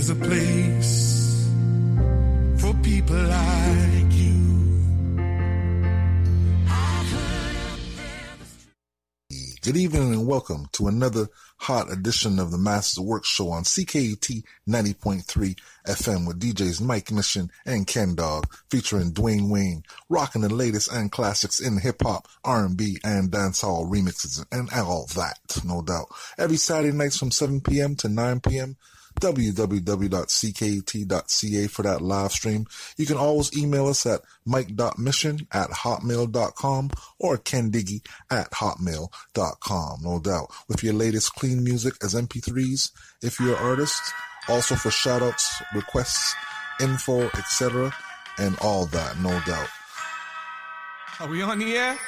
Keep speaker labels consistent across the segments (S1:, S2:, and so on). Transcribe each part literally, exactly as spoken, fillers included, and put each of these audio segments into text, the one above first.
S1: there's a place for people like you.
S2: Good evening and welcome to another hot edition of the Masters Work Show on C K U T ninety point three F M with D Js Mike Mission and Ken Dog, featuring Dwayne Wayne, rocking the latest and classics in hip-hop, R and B, and dancehall remixes, and all that, no doubt. Every Saturday nights from seven p.m. to nine p.m., w w w dot c k u t dot c a for that live stream. You can always email us at mike dot mission at hotmail dot com or kendiggy at hotmail dot com, no doubt. With your latest clean music as M P threes, if you're an artist, also for shout-outs, requests, info, et cetera, and all that, no doubt.
S3: Are we on the air?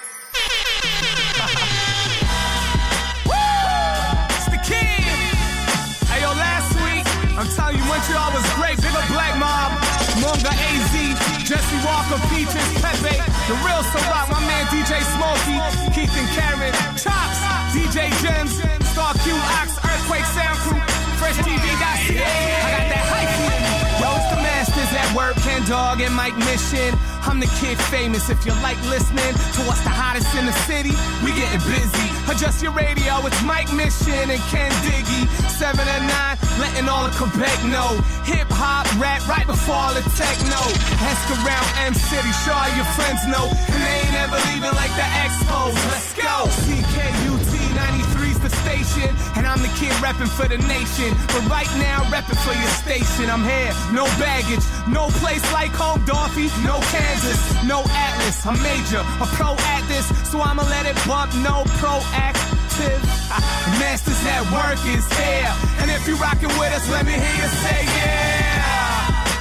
S3: I'm telling you, Montreal was great. Big up Black Mob, Monga A Z, Jesse Walker, Peaches, Pepe, The Real Ciroc, my man D J Smokey, Keith and Karen, Chops, D J Gems, Star Q, Ox, Earthquake Sound Crew, Fresh T V dot C A. I got that hype for you. Yo, it's the Masters at work, Ken Dog and Mike Mission. I'm the kid famous. If you like listening to what's the hottest in the city, we getting busy. Adjust your radio, it's Mike Mission and Ken Diggy. Seven and nine, letting all of Quebec know. Hip hop, rap, right before all the techno. Ask around M City, sure all your friends know. And they ain't ever leaving like the Expos. Let's go. C K U T ninety-three's the station, and I'm the kid repping for the nation. But right now, repping for your station. I'm here, no baggage, no place like home, Dorothy, no Kansas, no Atlas. I'm major, a pro at this, so I'ma let it bump, no proactive. Masters at work is here, and if you rockin' with us, let me hear you say yeah.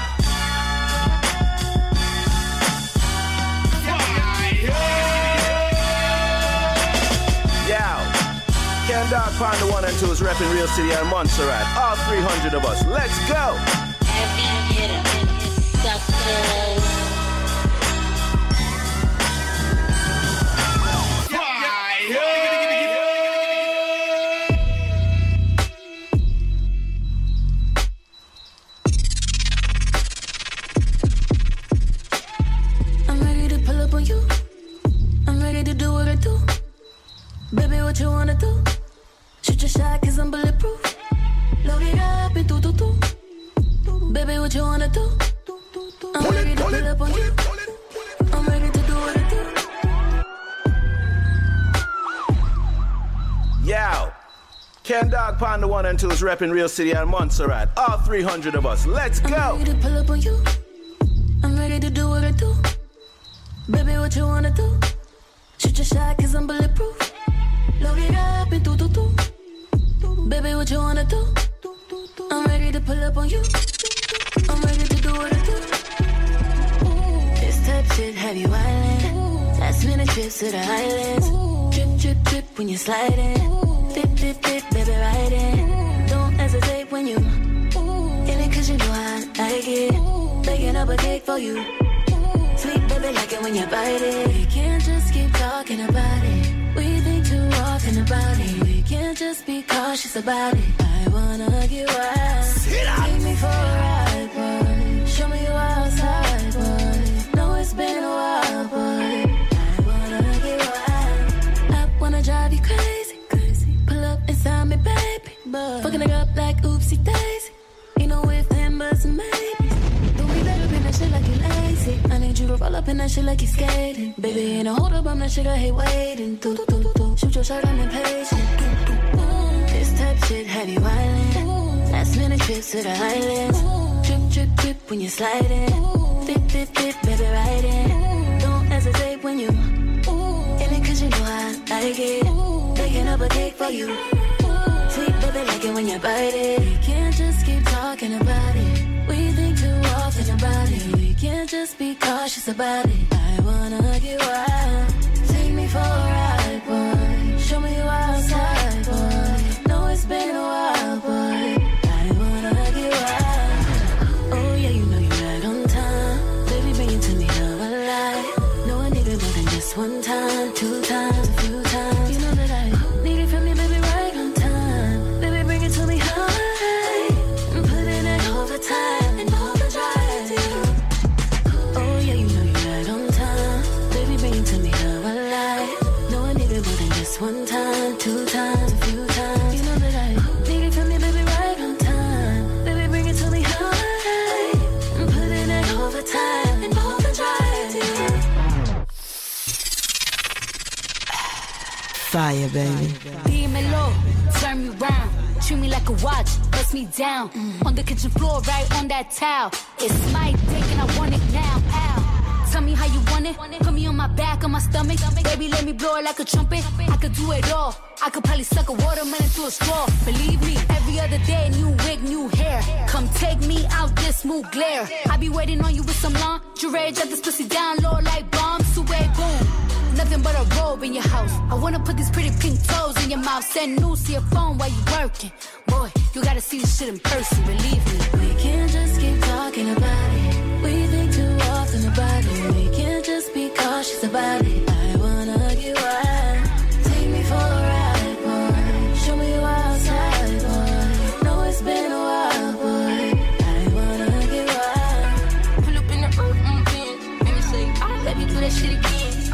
S4: Ken Dog Pound the one and two is repping Real City and Montserrat. All three hundred of us. Let's go.
S5: Heavy hitter, suckers.
S6: I'm ready to pull up on you. I'm ready to do what I do. Baby, what you wanna do? Shoot your shot, cause I'm bulletproof. Load it up and do do do. Baby, what you wanna do? I'm ready to pull up on you. I'm ready to do what I
S4: do. Yo, Ken Dog Pound the one and two is repping Real City and Montserrat. All three hundred of us. Let's go.
S6: I'm ready to pull up on you. I'm ready to do what I do. Baby, what you wanna do? Shoot your shot, cause I'm bulletproof. Load it up and do do do. Baby, what you wanna do? I'm ready to pull up on you. I'm ready to do what I do. This type shit have you island. Last minute trips to the islands. Drip, drip, drip when you're sliding. Dip, dip, dip, baby, riding. Don't hesitate when you in it, cause you know I like it. Baking up a cake for you. Sweet baby, like it when you bite it. We can't just keep talking about it. We think too often about it. We can't just be cautious about it. I wanna get wild. Take me for a ride, boy. Show me you outside, boy. Know it's been a while, boy. I wanna get wild. I wanna drive you crazy, crazy. Pull up inside me, baby, boy. Fucking it up like oopsie daisy. Ain't no if, then, buts, and maybes. Don't be better in that shit like you lazy. I need you to roll up in that shit like you skating. Baby, ain't no hold up, I'm that shit I hate waiting. Do, do, do, do. Shoot your shot, I'm impatient. Do, do, do. This type shit have you island. Last minute trips to the islands. Drip, drip, drip when you're sliding. Dip, dip, dip, baby, riding. Don't hesitate when you in it, cause you know I like it. Baking up a cake for you. Sweet baby, like it when you bite it. We can't just keep talking about it. We think too often about it. We can't just be cautious about it. I wanna get wild. Take me for a ride, boy. Show me you outside, boy. Know it's been a while, boy. I wanna get wild. Oh yeah, you know you're right on time. Baby, bring it to me now alive. No, I need it more than just one time, two times, a few times. You know that I need it from you, baby, right on time. Baby, bring it to me high. And put it in over
S7: fire, baby.
S6: Dímelo, turn me round. Treat me like a watch, bust me down. Mm. On the kitchen floor, right on that towel. It's my dick and I want it now. Ow. Tell me how you want it. Put me on my back, on my stomach. Baby, let me blow it like a trumpet. I could do it all. I could probably suck a watermelon through a straw. Believe me, every other day, new wig, new hair. Come take me out this smooth glare. I be waiting on you with some lingerie. Drop this pussy down low like bombs. Sway, boom. Nothing but a robe in your house. I wanna put these pretty pink toes in your mouth. Send news to your phone while you working. Boy, you gotta see this shit in person, believe me.
S8: We can't just keep talking about it. We think too often about it. We can't just be cautious about it. I wanna get wild. Take me for a ride, boy. Show me you outside, boy. Know it's been a while, boy. I wanna get wild.
S6: Pull up in the mm-mm-mm. Let me say, let me do that shit again.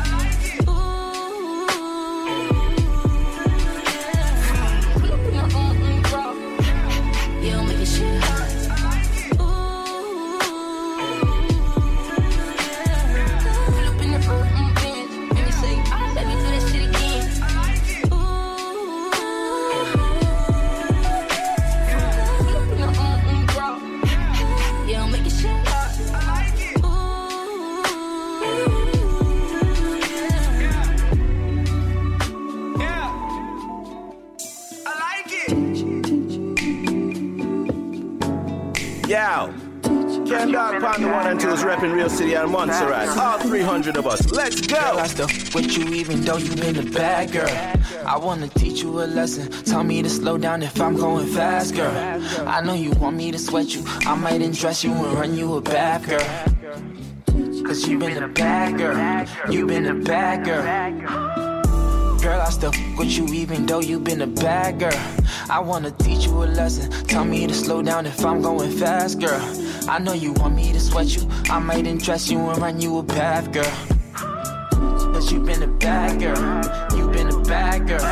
S4: Yo, Ken Dog Pound the one and two is repping Real City and Montserrat. All three hundred of us. Let's go.
S9: Girl, I still with you even though you been a bad girl. I wanna teach you a lesson. Tell me to slow down if I'm going fast, girl. I know you want me to sweat you. I might undress you and run you a bath, girl. Cause you been a bad girl. You been a bad girl. Girl, I still with you even though you been a bad girl. I wanna teach you a lesson. Tell me to slow down if I'm going fast, girl. I know you want me to sweat you. I might undress you and run you a bath, girl. Cause you been a bad girl. You been a bad girl.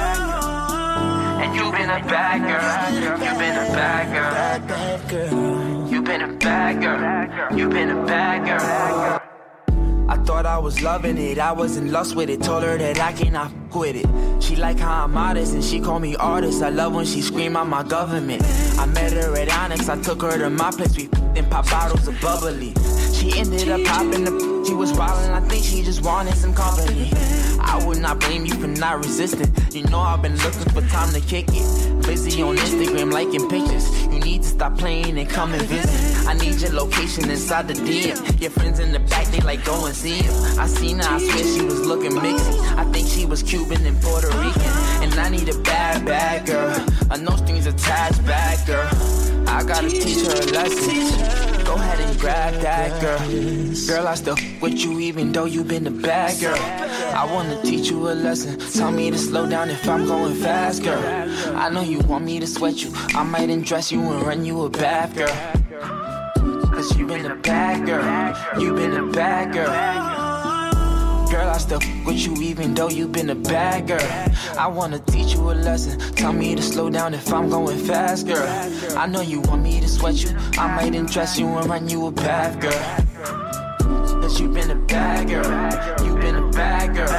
S9: And you been a bad girl. You been a bad girl. You been a bad girl. You been a bad girl. I thought I was loving it, I was in lust with it. Told her that I cannot f with it. She like how I'm modest and she call me artist. I love when she scream out my government. I met her at Onyx, I took her to my place. We f***ing pop bottles of bubbly. She ended up popping the f***, she was wildin', I think she just wanted some company. I would not blame you for not resisting. You know I've been looking for time to kick it. Busy on Instagram liking pictures. You need to stop playing and come and visit. I need your location inside the D M. Your friends in the back, they like go and see him. I seen her, I swear she was looking mixed. I think she was Cuban and Puerto Rican. And I need a bad, bad girl. A no strings attached bad girl. I gotta teach her a lesson. Go ahead and grab that girl. Girl, I still with you even though you been a bad girl. I wanna teach you a lesson. Tell me to slow down if I'm going fast, girl. I know you want me to sweat you. I might undress you and run you a bath, girl. Cause you been a bad girl. You been a bad girl. Girl, I still with you even though you been a bad girl. I wanna teach you a lesson. Tell me to slow down if I'm going fast, girl. I know you want me to sweat you. I might undress you and run you a bath, girl. Cause you been a bad girl. You been a bad girl.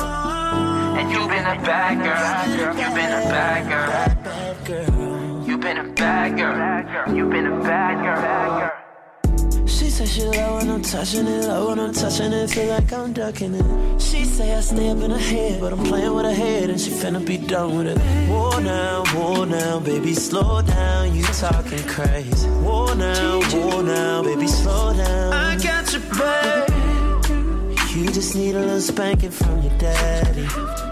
S9: And you been a bad girl. You been a bad girl. You been a bad girl. You been a bad girl.
S7: She say she love when I'm touching it, love when I'm touching it, feel like I'm ducking it. She say I stay up in her head, but I'm playing with her head and she finna be done with it. Whoa now, whoa now, baby slow down, you talking crazy. Whoa now, whoa now, baby slow down. I got you, babe. You just need a little spanking from your daddy.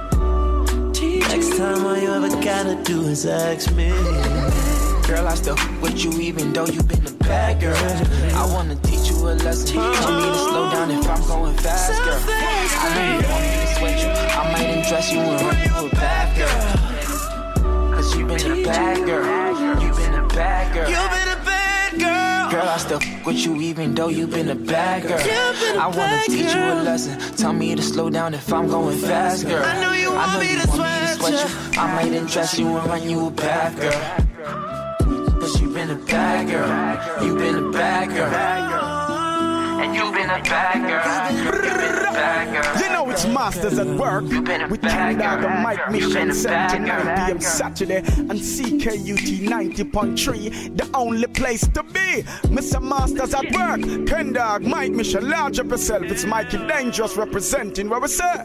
S7: Next time all you ever gotta do is ask me.
S9: Girl, I still with you even though you been a bad girl. I wanna teach you a lesson. Tell me to slow down if I'm going fast, girl. I know you want me to sweat you. I might undress you and run you a bath, girl. Cause you been a bad girl. You been a bad girl. You been a bad girl. Girl, I still with you even though you been a bad girl. I wanna teach you a lesson. Tell me to slow down if I'm going fast, girl. I know you want me to sweat you. I might undress you and run you a bath, girl. Cause you been a bad girl. You been a bad girl. And you been a bad girl. You been a bad girl.
S3: You know it's
S10: Masters at work with Ken Dog and Mike Mission, seven to nine p.m. Saturday and C K U T ninety point three, the only place to be. Mister Masters at work, Ken Dog, Mike Mission, launch up yourself. It's Mikey Dangerous representing what we say.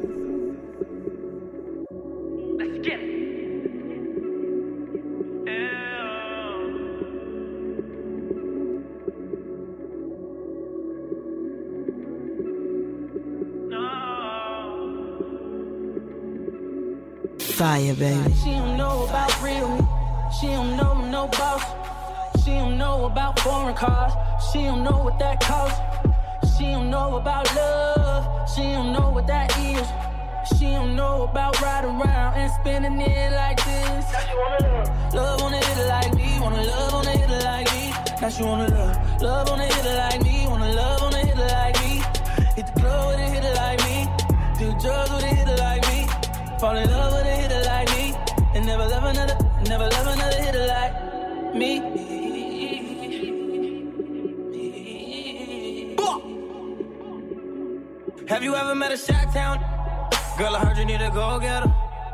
S11: Let's get it.
S12: Fire, baby.
S7: She don't know about real. She don't know no boss. She don't know about foreign cars. She don't know what that costs. She don't know about love. She don't know what that is. She don't know about riding around and spinning it like this. Now she wanna love. Love on a hitter like me. Wanna love on a hitter like me. Now she wanna love. Love on a hitter like me. Wanna love on a hitter like me. Hit the club with a hitter like me. Do drugs with a hitter like me. Fall in love with a hitter like me. And never love another, never love another hitter like me. Have you ever met a Chi-Town? Girl, I heard you need a go-getter.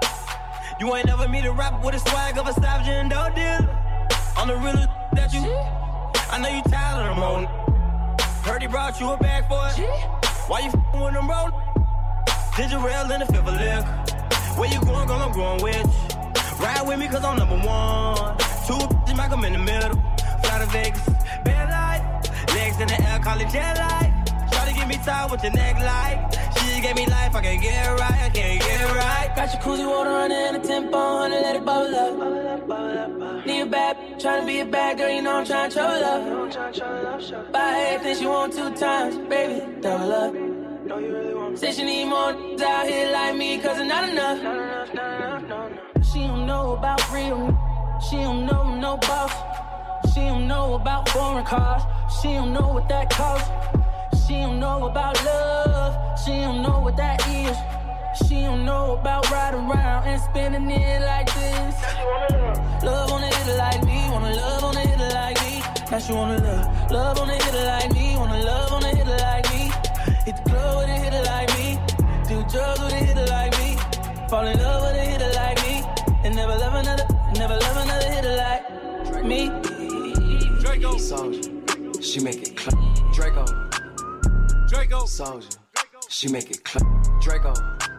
S7: You ain't never meet a rapper with a swag of a savage and dope dealer. On the real that you, I know you tired of them rolling. Heard he brought you a bag for it. Why you f***ing with them rolling? Ginger ale in the fifth of liquor. Where you going, girl, I'm going with you. Ride with me cause I'm number one. Two bitches, make them in the middle. Fly to Vegas, bed light. Legs in the air, call it jet light. Try to get me tied with your neck light. She just gave me life, I can't get it right, I can't get it right. Got your koozie water running and a tempo on and let it bubble up. Need a bad bitch, tryna be a bad girl, you know I'm tryna show love. Buy everything she want two times, baby, double up. Say she need more out here like me, cause it's not enough. She don't know about real. She don't know no boss. She don't know about foreign cars. She don't know what that costs. She don't know about love. She don't know what that is. She don't know about riding around and spinning it like this. Love on a hitter like me. Wanna love on a hitter like me. Now she wanna love. Love on a hitter like me. Wanna love on a hitter like me. Hit the club with a hitter like me. Do drugs with a hitter like me. Fall in love with a hitter like me. And never love another, never love another hitter like me.
S13: Draco Soldier, she make it clap. Draco, Draco Soldier, she make it clap. Draco,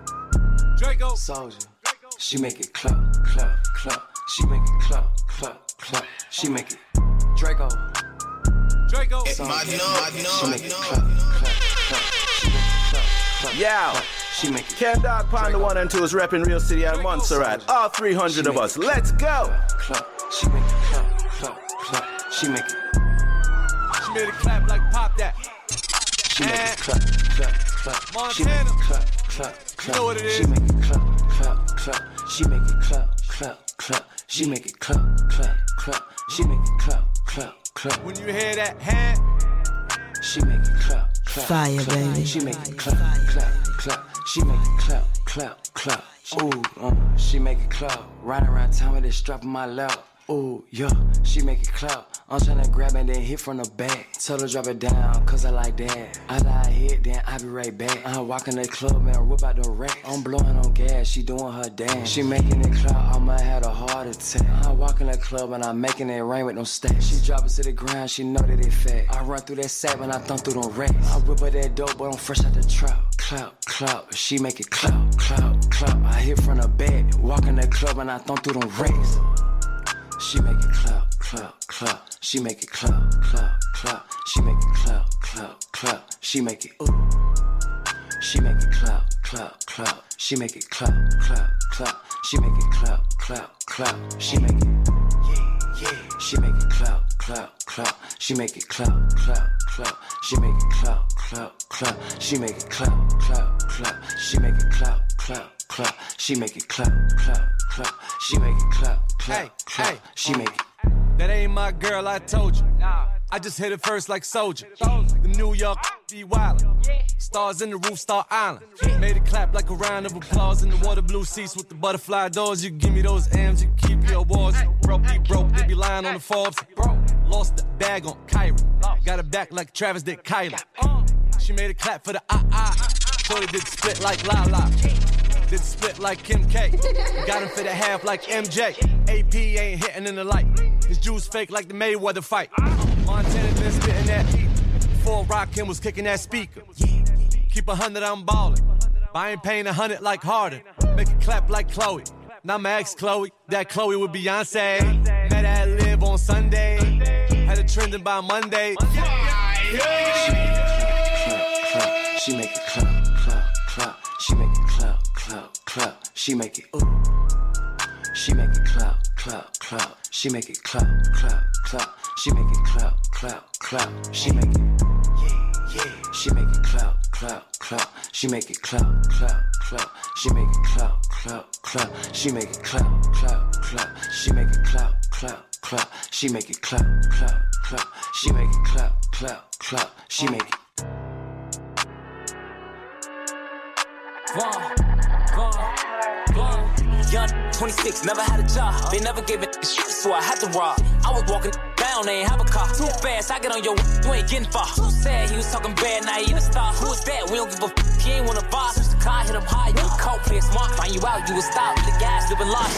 S13: Draco Soldier, she make it clap, clap, clap. She make it clap, clap, clap. She make it. Draco, Draco Soldier, she make it clap, clap, clap. She make it clap, clap.
S4: Yeah.
S13: She make it.
S4: Ken Dog Panda one and two is repping Real City and Montserrat. All three hundred of us. Let's go.
S13: Clap. She make it clap, clap, clap. She make it.
S3: She made it clap like pop that.
S13: She make it clap, clap, clap.
S3: Montana.
S13: She make it clap, clap, clap.
S3: You know what it is.
S13: She make it clap, clap, clap. She make it clap, clap, clap. She make it clap, clap, clap. She make it clap, clap, clap.
S3: When you hear that hand,
S13: she make it clap, clap.
S12: Fire,
S13: clap.
S12: baby.
S13: She make it clap, clap, clap. She make it clap, clap, clap. Ooh, uh, she make it clap. Riding around town with this strap in my lap. Ooh, yeah, she make it clap. I'm tryna grab and then hit from the back. Tell her drop it down, cause I like that. I lie hit, then I be right back. I walk in the club and whip out the rack. I'm blowing on gas, she doing her dance. She making it clap, I might have a heart attack. I walk in the club and I'm making it rain with no stacks. She drop it to the ground, she know that it fat. I run through that sack when I thump through them racks. I whip her that dope, but I'm fresh out the trap. Clap, clap, she make it clap, clap, clap. I hit from the back, walk in the club and I thump through them racks. She make it clap, clap, clap. She make it clap, clap, clap. She make it clap, clap, clap. She make it ooh. She make it clap, clap, clap. She make it clap, clap, clap. She make it clap, clap, clap. She make it yeah, yeah. She make it clap, clap, clap. She make it clap, clap, clap. She make it clap, clap, clap. She make it clap, clap, clap. She make it clap, clap, clap. She make it clap, clap, clap. She make it clap, clap, clap. She make it.
S3: That ain't my girl, I told you. I just hit it first like Soldier. The New York be wildin'. Stars in the roof, Star Island. Made it clap like a round of applause in the water blue seats with the butterfly doors. You can give me those M's, you can keep your awards. Broke, be broke, they be lying on the Forbes. Lost the bag on Kyrie. Got it back like Travis did Kylie. She made it clap for the ah ah.
S12: Shorty did split like Lala. Did split like Kim K. Got him for the half like M J. A P ain't hitting in the light. His juice fake like the Mayweather fight. Montana been spitting that heat. Before Rakim was kicking that speaker. Keep a hundred, I'm ballin'. But I ain't paying a hundred like Harden. Make it clap like Chloe. Now my ex Chloe. That Chloe with Beyonce. Met her at Live on Sunday. Had it trending by Monday.
S13: She make it clap, clap, clap. She make it clap, clap, clap. She make it ooh. She make it clap, clap, clap. She make it clap, clap, clap. She make it clap, clap, clap. She make it yeah, yeah. She make it clap, clap, clap. She make it clap, clap, clap. She make it clap, clap, clap. She make it clap, clap, clap. She make it clap, clap, clap. She make it clap, clap, clap. She make it clap, clap, clap. She make it.
S14: Vaughn, Vaughn, Vaun. Young, twenty-six, never had a job. They never gave it shit, so I had to rob. I was walking down, they ain't have a car. Too fast, I get on your you ain't getting far. Too sad, he was talking bad, now he in a star. Who is that? We don't give a f, he ain't wanna boss. Switch the car, hit him high, you cold, play smart. Find you out, you would stop. The gas, living lost.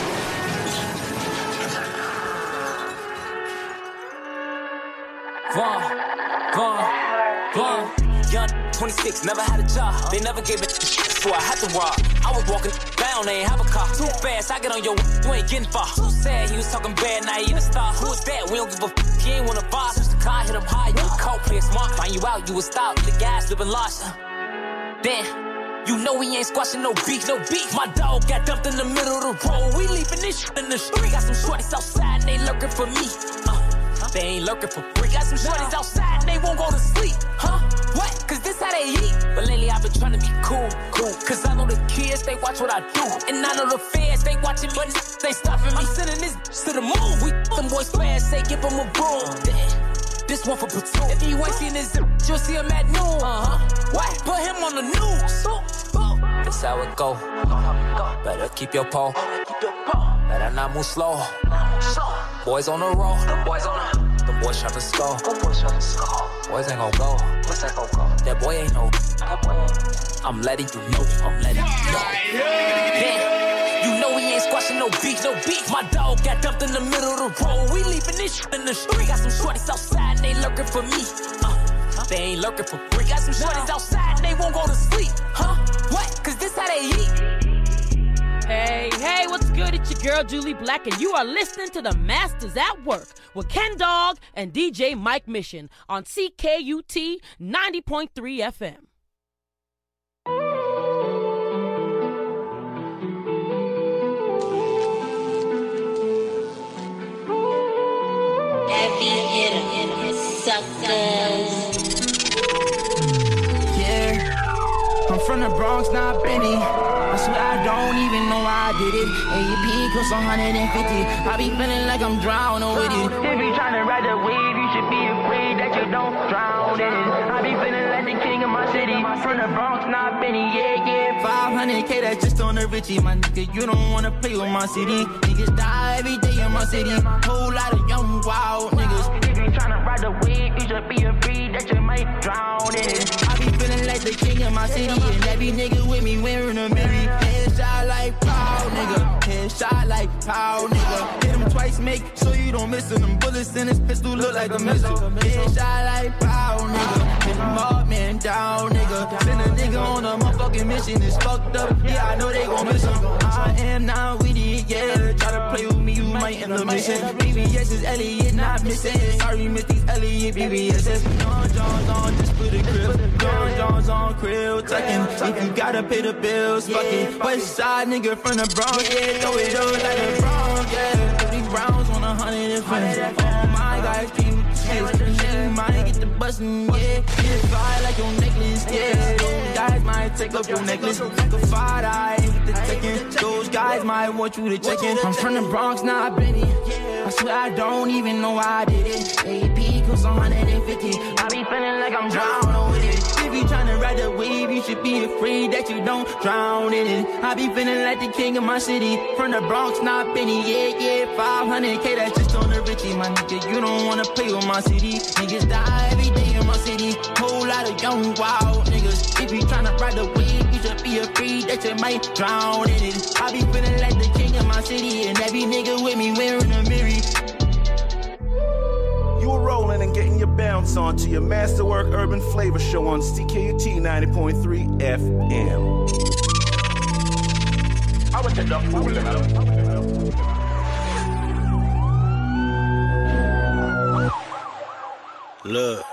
S14: Vaughn, Vaughn, Vaughn. Young, twenty-six, never had a job. They never gave it shit, so I had to rob. I was walking down, they ain't have a car. Too fast, I get on your you ain't getting far. Too sad, he was talking bad, now he in a star. Who is that? We don't give a f, he ain't wanna boss. Switch the car, hit him high, you cold, play smart. Find you out, you would stop. The gas, living lost. Damn. You know we ain't squashing no beef, no beef. My dog got dumped in the middle of the road. We leaving this shit in the street. Got some shorties outside and they lurking for me. Uh, they ain't lurking for free. Got some shorties outside and they won't go to sleep. Huh? What? Cause this how they eat. But lately I've been trying to be cool, cool. Cause I know the kids, they watch what I do. And I know the fans, they watching me, they stopping me. I'm sending this to the moon. We them boys fast, say give them a broom. This one for platoon. If you ain't seen this, you'll see him at noon. Uh-huh. What? Put him on the news. That's how it go. Better keep your pole. Better not move slow. Boys on the road. Them boys on the. Them boys trying to score. Boys ain't gon' go. That boy ain't no. I'm letting you know. I'm letting you know. Then, you know we ain't squashing no beef, no beef. My dog got dumped in the middle of the road. We leaving this shit in the street. Got some shorties outside and they lurking for me. Uh, they ain't lurking for free. Got some shorties outside and they won't go to sleep. Huh? What? Cause this how they eat.
S15: Hey, hey, what's good? It's your girl, Julie Black, and you are listening to The Masters at Work with Ken Dog and D J Mike Mission on C K U T ninety point three F M.
S5: Heavy hitter, suckers.
S16: Yeah, I'm from the Bronx, not Benny. I swear I don't even know why I did it. A P close one hundred fifty. I be feeling like I'm drowning with it. If you tryna ride the wave, you should be afraid that you don't drown in it. I be feeling like the king of my city. From the Bronx, not Benny. Yeah, yeah. five hundred K, that's just on the Richie. My nigga, you don't wanna play with my city. Niggas die every day in my city. Whole lot of young, wild niggas. If you tryna ride the wave, you should be afraid that you might drown in it. I be feeling like the king of my city. And every nigga with me wearing a mirror. Headshot like pow, nigga. Headshot like pow, nigga. Hit him twice, make sure you don't miss him. Them bullets in his pistol look like a missile. Headshot like pow, nigga. Hit him up, man, down, nigga. Send a nigga on a motherfucking mission. It's fucked up, yeah, I know they gon' miss him. I am not with it, yeah. Try to play with me, you might end up missing. B B S is Elliot, not missing. Sorry, miss these Elliot, B B S. John John's on, just put a grip. John John's on, krill, tucking. If you gotta pay the bills, fuck it. West side nigga from the Bronx, yeah, throw it up like the Bronx, yeah. thirty rounds on a hundred and friends. All my guys came with the shit. You might get the bustin', yeah. Get fly like your necklace, yeah. Those guys might take up your necklace. Like a five eye, hit the taking. Those guys might want you to check in. I'm from the Bronx, not Benny. I swear I don't even know why I did it. A P costs one hundred fifty. I be feeling like I'm drowning with it. If you tryna ride the wave, you should be afraid that you don't drown in it. I be feeling like the king of my city. From the Bronx, not Benny, yeah, yeah. five hundred K, that's just on the Richie. My nigga, you don't wanna play with my city. Niggas die every day in my my city. Whole lot of young wild niggas. If you tryna ride the wave, you should be afraid that you might drown in it. I be feeling like the king of my city, and every nigga with me wearing a mirror.
S4: You were rolling and getting your bounce on to your Masterwork Urban Flavor Show on C K U T ninety point three F M. I would take up food in
S17: Look,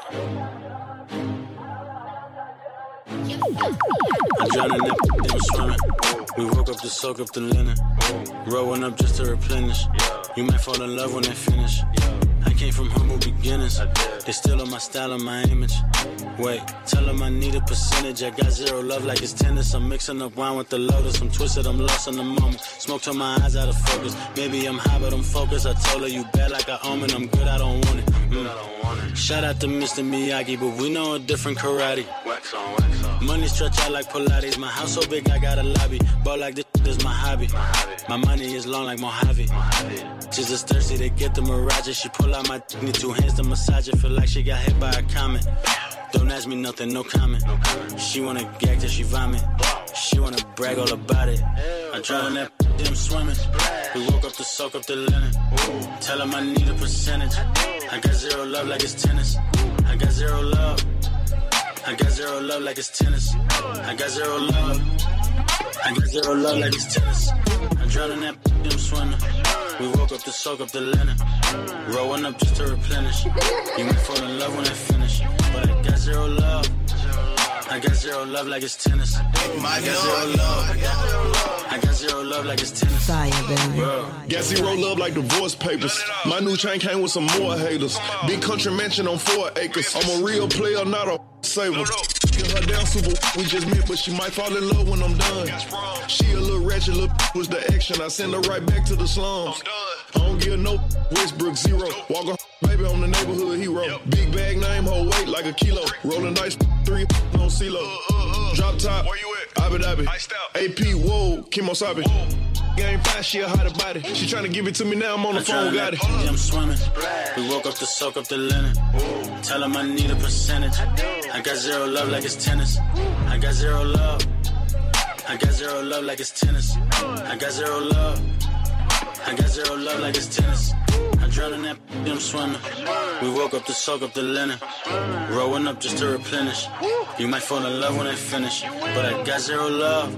S17: I'm drowning in damn swimming. We woke up to soak up the linen, rolling up just to replenish. You might fall in love when I finish. I came from humble beginnings. They still on my style and my image. Wait, tell them I need a percentage. I got zero love like it's tennis. I'm mixing up wine with the lotus. I'm twisted, I'm lost in the moment. Smoke till my eyes out of focus. Maybe I'm high, but I'm focused. I told her you bad like I own it. I'm good, I don't want it. Mm. Shout out to Mister Miyagi, but we know a different karate. Wax on, wax on. Money stretch out like Pilates. My house so big, I got a lobby. Ball like this is my hobby. My, hobby. My money is long like Mojave. Mojave. She's just thirsty to get the mirage. She pull out my need two hands to massage it. Feel like she got hit by a comet. Don't ask me nothing, no comment. No comment. She wanna gag till she vomit. She wanna brag all about it. I drown in that damn swimming. We woke up to soak up the linen. Tell them I need a percentage. I got zero love like it's tennis. I got zero love. I got zero love like it's tennis. I got zero love. I got zero love like it's tennis. I drown in that damn swimming. We woke up to soak up the linen. Rolling up just to replenish. You might fall in love when I finish. But I got zero love. I got zero love like it's tennis. I got zero love. I got zero love like it's tennis.
S18: Fire, baby.
S19: Got zero love like divorce papers. My new chain came with some more haters. Big country mansion on four acres. I'm a real player, not a saver. Get her down super, we just met, but she might fall in love when I'm done. She a little ratchet, little was the action. I send her right back to the slums. I don't give no Westbrook zero. Walk a baby on the neighborhood hero. Big bag name, whole weight like a kilo. Rolling dice, three on CeeLo. Drop top, where you at? Abu Dhabi. A P, whoa, Kimosabi. You ain't fine, she a hotter body. She tryna give it to me now, I'm on the phone, got it.
S17: I'm swimming. We woke up to soak up the linen. Tell them I need a percentage. I got zero love like it's tennis. I got zero love. I got zero love like it's tennis. I got zero love. I got zero love like it's tennis. I drown in that I'm swimming. We woke up to soak up the linen. Rolling up just to replenish. You might fall in love when I finish. But I got zero love.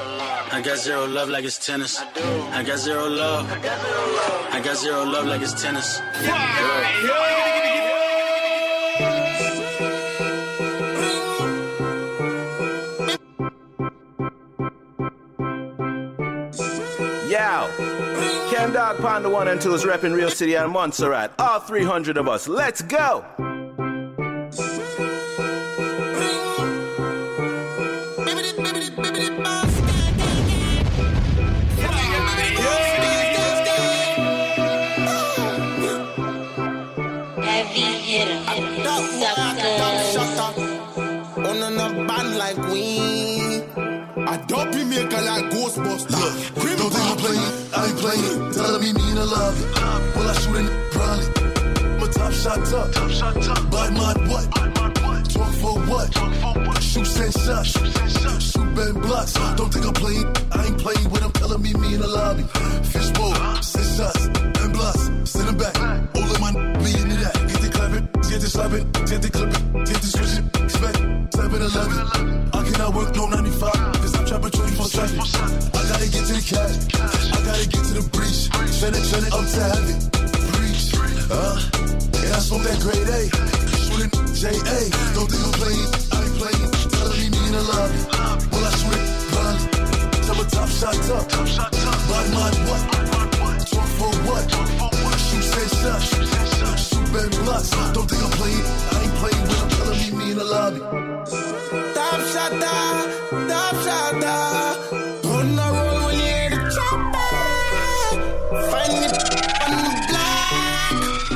S17: I got zero love like it's tennis. I got zero love. I got zero love like it's tennis.
S4: Yow! Ken Dog Panda one and two is repping Real City and Montserrat. All three hundred of us. Let's go!
S1: Like we, I don't be making like Ghostbusters. Look, don't think I'm playing, I ain't playing. Telling me mean I love you. Well, I shoot it probably. My top shot up, top shot up. Bad mod what? Talk for what? Shoot send shots, shoot bend blocks. Don't think I'm playing, I ain't playing with them. Telling me mean I love you. Fishbowl, send shots, bend blocks. Send them back. All of my be into that. Get the clapping, get the slapping, get the clipping, get the switching. Expect seven eleven. I cannot work no ninety-five, cause I'm trapping twenty-four seven. I gotta get to the cash, I gotta get to the breach. Send it, send it up to heaven. Preach, uh, and I smoke that grade A. Shooting J A. Don't think I'm playing, I ain't playing. Telling me mean I love you. Well, I shoot it, probably. Tell my top shots up. Bad mod what? Talk for what? Shoot send shots. Shoot bend blocks. Don't think I'm playing, I ain't playing with them. Telling me mean I love you.
S20: Top shot, top shot, on the road when you hear the chopper. Find it on the block.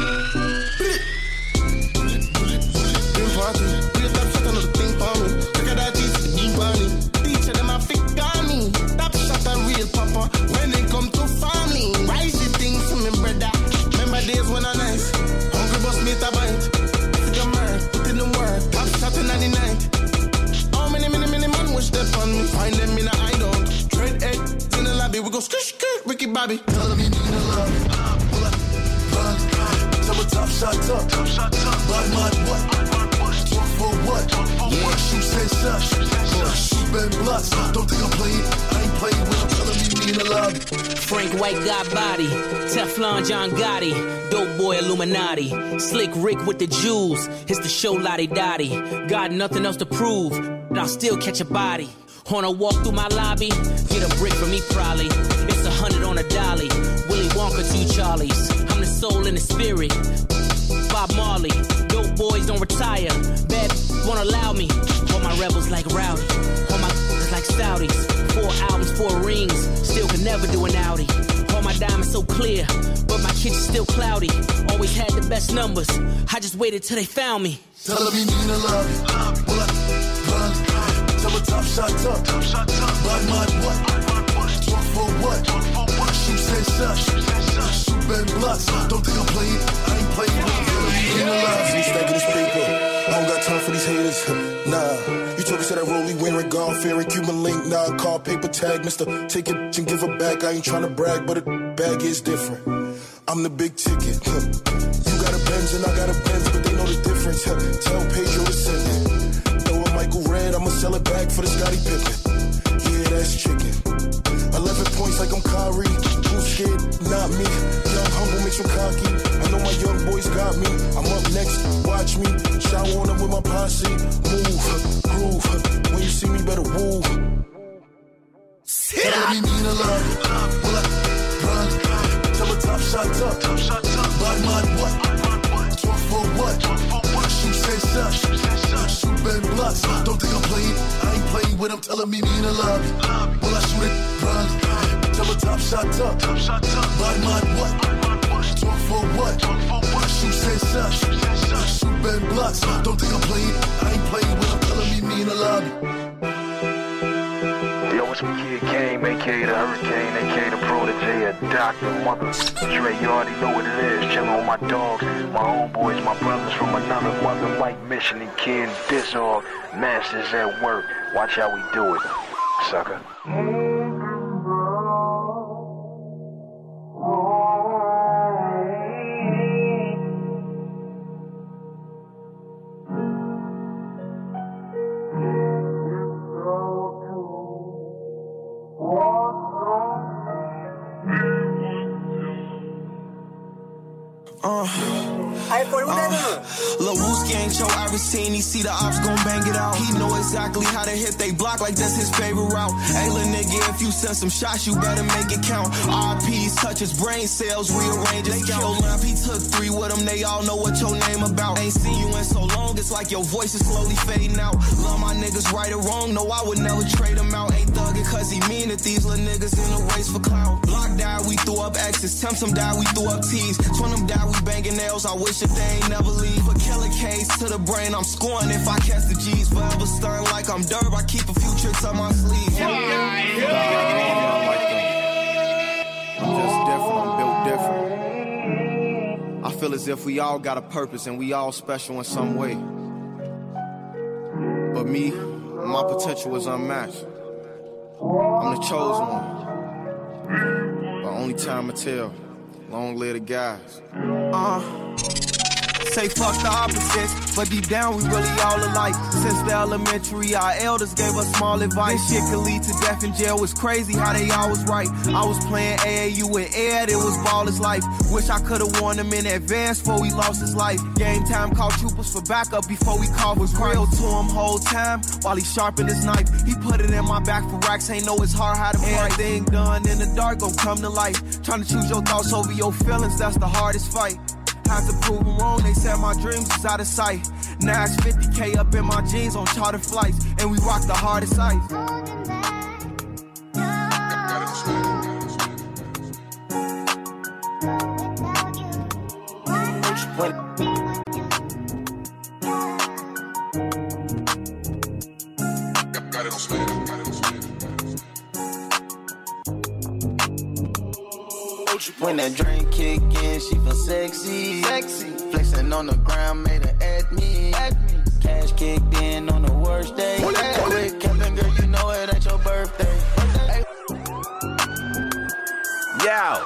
S20: Been party, real top shot on the thing for me. Look at that cheese, the deep on me. Teacher them a fake on me. Top shot a real papa. When they come to family, why is the things to me brother? Remember days when I nice. Hungry boss meet a bite. lobby. Telling me need a love. Pull up, run. Tell me top shot up. Top shot up. Bad man, what? Talk for what? Yeah, shoot, say shot. Shoot, bend blocks. Don't think I'm playing. I ain't playing with them. Telling me need a lobby.
S14: Frank White got body, Teflon John Gotti, dope boy Illuminati, slick Rick with the jewels, it's the show Lottie Dottie, got nothing else to prove, but I'll still catch a body. On a walk through my lobby, get a brick from me probably, it's a hundred on a dolly, Willy Wonka two Charlies, I'm the soul and the spirit, Bob Marley, dope boys don't retire, bad won't allow me, all my rebels like Rowdy, all my like Saudis. Four albums, four rings, still could never do an Audi. All my diamonds so clear, but my kitchen's still cloudy. Always had the best numbers, I just waited till they found me.
S20: Telling me need a love, pull up, run. Tell me top shot up, top shot up. Bad man, what? Talk for what? Shoot, say shot. Shoot, bend blocks. Don't think I'm playing, I ain't playing with you. Need a love.
S1: See, stacking this paper. I don't got time for these haters. Nah. You told me, said that Rollie wearing God fearing Cuban link. Nah, call paper tag, mister. Take it and give it back. I ain't trying to brag, but a bag is different. I'm the big ticket. You got a Benz and I got a Benz, but they know the difference. Tell Pedro to send it. Throw a Michael Red, I'ma sell it back for the Scottie Pippen. Yeah, that's chicken. eleven points like I'm Kyrie. Who's scared? Not me. Young, humble, makes me cocky. I know my young boys got me. I'm up next, watch me. Shower on them with my posse. Move, groove. When you see me, better woo.
S20: Tell me need a love. Pull up, run. Tell me top shot up. Top shot up. Bad man, what? Talk for what? Shoot, say shot. Shoot, bend blocks. Don't think I'm playing. I ain't playing with them. Telling me need a love. Will I shoot it? Run. Tell me top shot up. Top shot up. Bad man, what? Talk for what? Shoot, say shot. Shoot, bend blocks. Don't think I'm playing. I ain't playing with them. Telling me need a lobby.
S18: Yo, it's my kid Kane, A K A the Hurricane, A K A the Protege, a doctor, mother. Dre, you already know what it is. Chillin' with my dogs, my homeboys, my brothers from another mother, Mike Mission and Ken Dizzle. Masters at work. Watch how we do it, sucker.
S7: Uh, uh, Lil Wooski ain't your average teen. He see the ops gon' bang it out. He know exactly how to hit they block like that's his favorite route. Hey, lil' nigga, if you send some shots, you better make it count. R Ps touch his brain cells, rearrange his scalp. Lamp, he took three with him. They all know what your name about. Ain't seen you in so long, it's like your voice is slowly fading out. Love my niggas right or wrong, no, I would never trade him out. Ain't thuggin' cause he mean it. These little niggas in a race for clout. Block died, we threw up X's. Temp some died, we threw up T's. Twin them died, we banging nails. I wish that they ain't never leave. Put killer case to the brain, I'm scoring if I catch the G's. Forever stern like I'm Durb, I keep a few tricks on my sleeve. Yeah, yeah, yeah. I'm just different, I'm built different. I feel as if we all got a purpose and we all special in some way. But me, my potential is unmatched. I'm the chosen one. But only time will tell. Long live the guys. Uh, say fuck the opposites, but deep down we really all alike. Since the elementary, our elders gave us small advice. Shit could lead to death in jail. It's crazy how they always right. I was playing A A U with Ed, it was ballers life. Wish I could've warned him in advance before he lost his life. Game time, called troopers for backup before we called was real to him whole time while he sharpened his knife. He put it in my back for racks, ain't know it's hard how to fight. Everything done in the dark gon' come to life. Trying to choose your thoughts over your feelings, that's the hardest fight. Had to prove them wrong, they said my dreams was out of sight. Now it's fifty K up in my jeans on charter flights, and we rock the hardest ice. When that drink kick in, she feel sexy. Sexy. Flexing on the ground, made her at me. At me. Cash kicked in on the worst day. Hold it, hold it. Captain, girl, you know it ain't your birthday. birthday.
S4: Yo.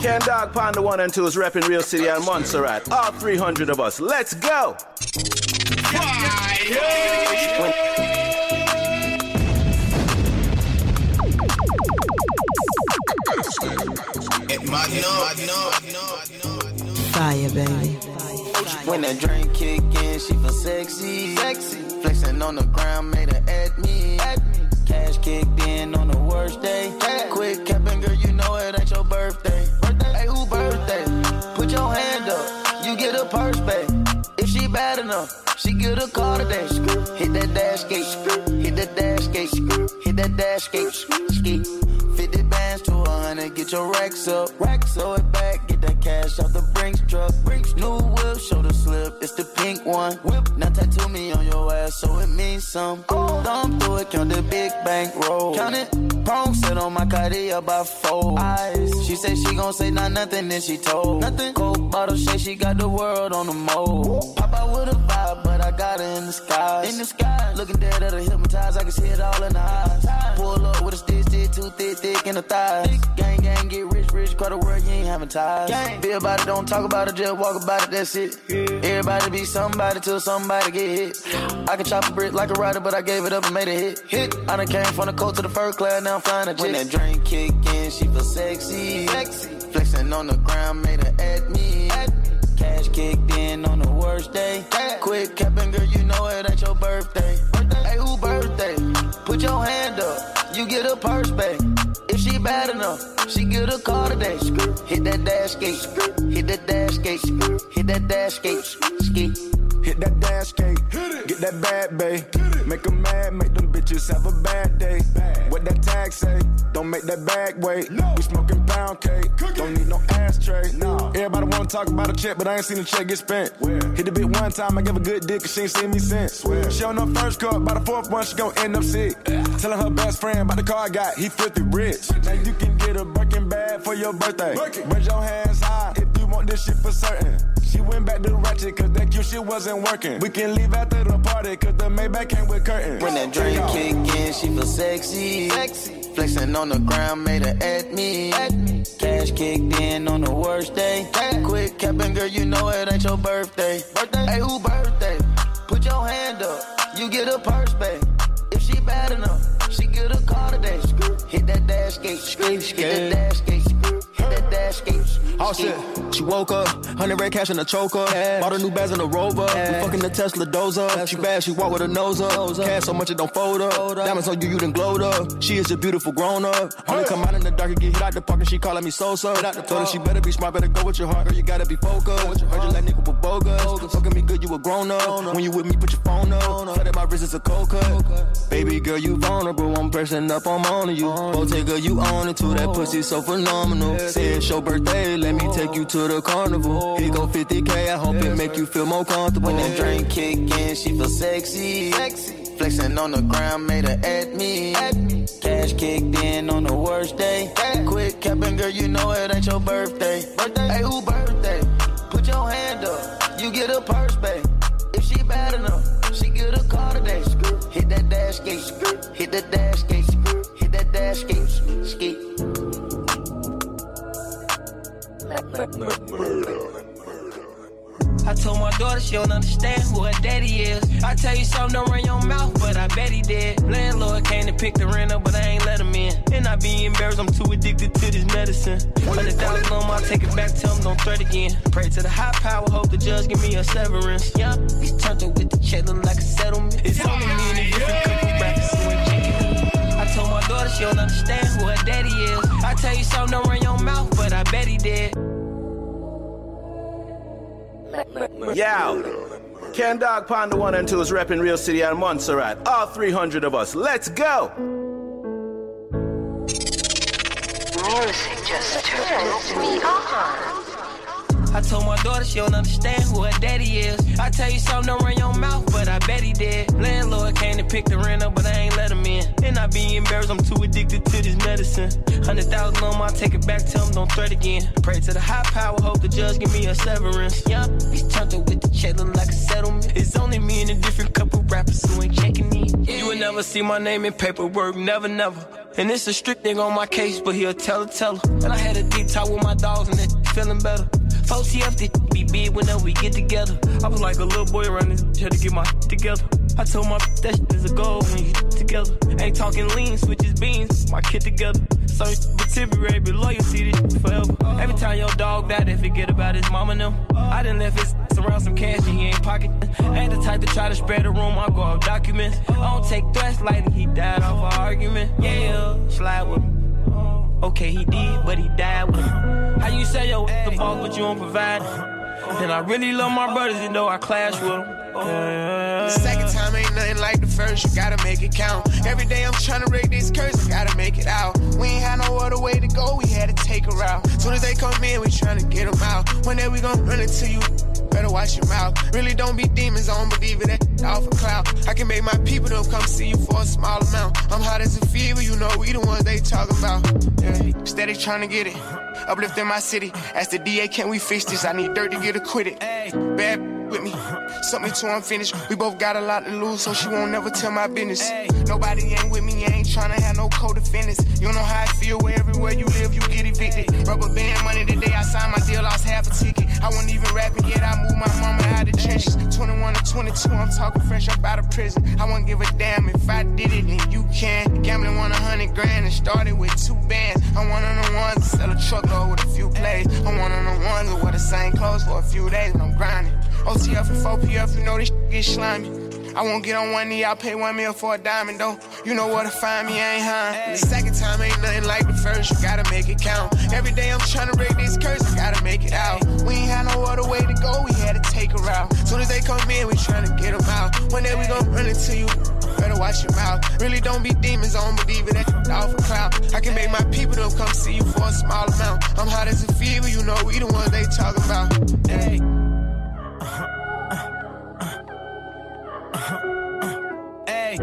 S4: Ken Dog Panda one and two is repping Real City and Montserrat. All three hundred of us. Let's go.
S7: Fire, baby. When that drink kick in, she feel sexy. Sexy. Flexing on the ground, made her at me. At me. Cash kicked in on the worst day. Cash. Quick capping, girl, you know it ain't your birthday. Birthday? Hey, who birthday? Put your hand up, you get a purse back. If she bad enough, she get a car today. Hit that dash gate, hit that dash gate, hit that dash gate, ski. fifty bands to a hundred, get your racks up. Racks, throw it back, get that cash off the Brinks truck. Brinks, new whip, shoulder slip, it's the pink one. Whip, now tattoo me on your ass, so it means some. Oh. Thumb through it, count the big bank roll. Count it, prong set on my Cartier about four eyes. She said she gon' say not nothing, then she told. Nothing. Coke bottle shake, she got the world on the mold. Pop out with a vibe, but I got her in the skies. In the sky, looking dead at her hypnotized, I can see it all in the eyes. Pull up with a stick, stick, too thick, thick in the thighs. Gang, gang, get rich, rich, call the world, you ain't having ties. Gang. Be about it, don't talk about it, just walk about it, that's it. Yeah. Everybody be somebody till somebody get hit. I can chop a brick like a rider, but I gave it up and made a hit. Hit. I done came from the coast to the first class, now I'm flying a jet. When that drink kick in, she feel sexy. Sexy. Flexing on the ground, made her at me. At me. Cash kicked in on the worst day. Cash. Quick capping, girl, you know it ain't your birthday. Birthday? Hey, who birthday? Put your hand up, you get a purse back. If she bad enough, she get a car today. Hit that dash gate, hit that dash gate, hit that dash gate, ski.
S10: Hit that dash gate, get that bad bae. Make them mad, make them bitches have a bad day. What that tag say? Don't make that bag wait. We smoking pound cake, don't need no ashtray. Everybody wanna talk about a check, but I ain't seen the check get spent. Hit the bit one time, I give a good dick, cause she ain't seen me since. She on her first cup, by the fourth one, she gon' end up sick. Telling her best friend about the car I got, he filthy rich. Now you can get a Birkin bag for your birthday. Raise your hands high if you want this shit for certain. She went back to ratchet, cause that cute shit wasn't working. We can leave after the party, cause the Maybach came with curtains.
S7: When that drink kick in, she feel sexy. Sexy. Flexing on the ground, made her at me. At me. Cash kicked in on the worst day. Cash. Quick capping, girl, you know it ain't your birthday. Birthday? Hey, who birthday? Put your hand up, you get a purse back. If she bad enough, she get a car today. Hit that dash gate, hit that dash gate, hit that dash gate.
S21: All shit. She woke up, hundred red cash in a choker. Cash. Bought a new Benz in a Rover. Cash. We fucking the Tesla Dozer. Tesla. She bad, she walk with her nose up. Nose up. Cash so much it don't fold up. Fold up. Diamonds on you, you done glowed up. She is a beautiful grown up. Only come out in the dark and get hit out the park and she calling me Sosa. Told her she better be smart, better go with your heart, or you gotta be focused. Heard you like nigga with bogus. bogus. Fucking me good, you a grown up. When you with me, put your phone up. Tell that my wrist is a cold cut. cut. Baby girl, you vulnerable. I'm pressing up, I'm on you. Bottega, you on it too. That pussy so phenomenal. Say it's your birthday, let me take you to the carnival. Here go fifty K, I hope it make you feel more comfortable.
S7: When that drink kick in, she feel sexy. Sexy. Flexing on the ground, made her at me. At me. Cash kicked in on the worst day. Cash. Quick capping, girl, you know it ain't your birthday. Birthday? Hey, who birthday? Put your hand up, you get a purse back. If she bad enough, she get a car today. Hit that dash gate, hit that dash gate, hit that dash gate, ski.
S16: I told my daughter she don't understand who her daddy is. I tell you something, don't run your mouth, but I bet he did. Landlord came to pick the rent up, but I ain't let him in. And I be embarrassed, I'm too addicted to this medicine. Hundred thousand on my, take it back, tell him don't threat again. Pray to the high power, hope the judge give me a severance. Yeah, he's turned up with the check, look like a settlement. It's only me and a different couple brackets, so ain't chicken. I told my daughter she don't understand who her daddy is. I tell you something, don't run your mouth, but I bet he did.
S4: Yo, Ken Dog Panda one and two is repping Real City and Montserrat. All three hundred of us. Let's go.
S8: Music just turns me on.
S16: I told my daughter she don't understand who her daddy is. I tell you something, don't run your mouth, but I bet he did. Landlord came to pick the rent up, but I ain't let him in. And I be embarrassed, I'm too addicted to this medicine. Hundred thousand on my, take it back, tell him don't threat again. Pray to the high power, hope the judge give me a severance. Yeah, he's turned up with the check, look like a settlement. It's only me and a different couple rappers who ain't checking me. You would never see my name in paperwork, never, never.
S13: And it's a strict nigga on my case, but he'll tell her, tell her. And I had a deep talk with my dogs and they feeling better. four T F D be big whenever we get together. I was like a little boy around this, had to get my together. I told my that shit is a goal when you get together. Ain't talking lean, switches beans, my kid together. So but temporary, but loyalty this forever. Every time your dog died, they forget about his mama and them. I done left his around some cash and he ain't pocket. Ain't the type to try to spread the room, I go off documents. I don't take threats lightly, he died off an argument. Yeah, slide with him. Okay, he did, but he died with him. How you say yo the boss, but you don't provide? And I really love my brothers, you know I clash with them.
S2: The second time ain't nothing like the first, you gotta make it count. Every day I'm tryna break this curse, I gotta make it out. We ain't had no other way to go, we had to take a route. Soon as they come in, we tryna get them out. One day we gon' run into you, better watch your mouth. Really don't be demons, I don't believe it, that off a cloud. I can make my people them come see you for a small amount. I'm hot as a fever, you know we the ones they talking about. Yeah, steady tryna get it, uplifting my city. Ask the D A, can we fix this? I need dirt to get acquitted. Bad with me, something to unfinished. We both got a lot to lose, so she won't never tell my business. Nobody ain't with me, ain't tryna have no co-defendants. You know how I feel, where everywhere you live, you get evicted. Rubber band money the day I signed my deal, lost half a ticket. I wasn't even rapping yet, I moved my mama out of trenches. twenty-one to twenty-two, I'm talking fresh up out of prison. I won't give a damn if I did it, and you can. Gambling won a hundred grand and started with two bands. I'm one of the ones that sell a truckload with a few plays. I'm one of the ones that wear the same clothes for a few days, and I'm grinding. O T F and four P F, you know this shit get slimy. I won't get on one knee, I'll pay one meal for a diamond, though. You know where to find me, I ain't high. The second time ain't nothing like the first, you gotta make it count. Every day I'm tryna break this curse, I gotta make it out. We ain't had no other way to go, we had to take a route. Soon as they come in, we tryna get them out. One day we gon' run into you, better watch your mouth. Really don't be demons, I don't believe it, that off a cloud. I can make my people them come see you for a small amount. I'm hot as a fever, you know we the ones they talking about. Hey. Hey.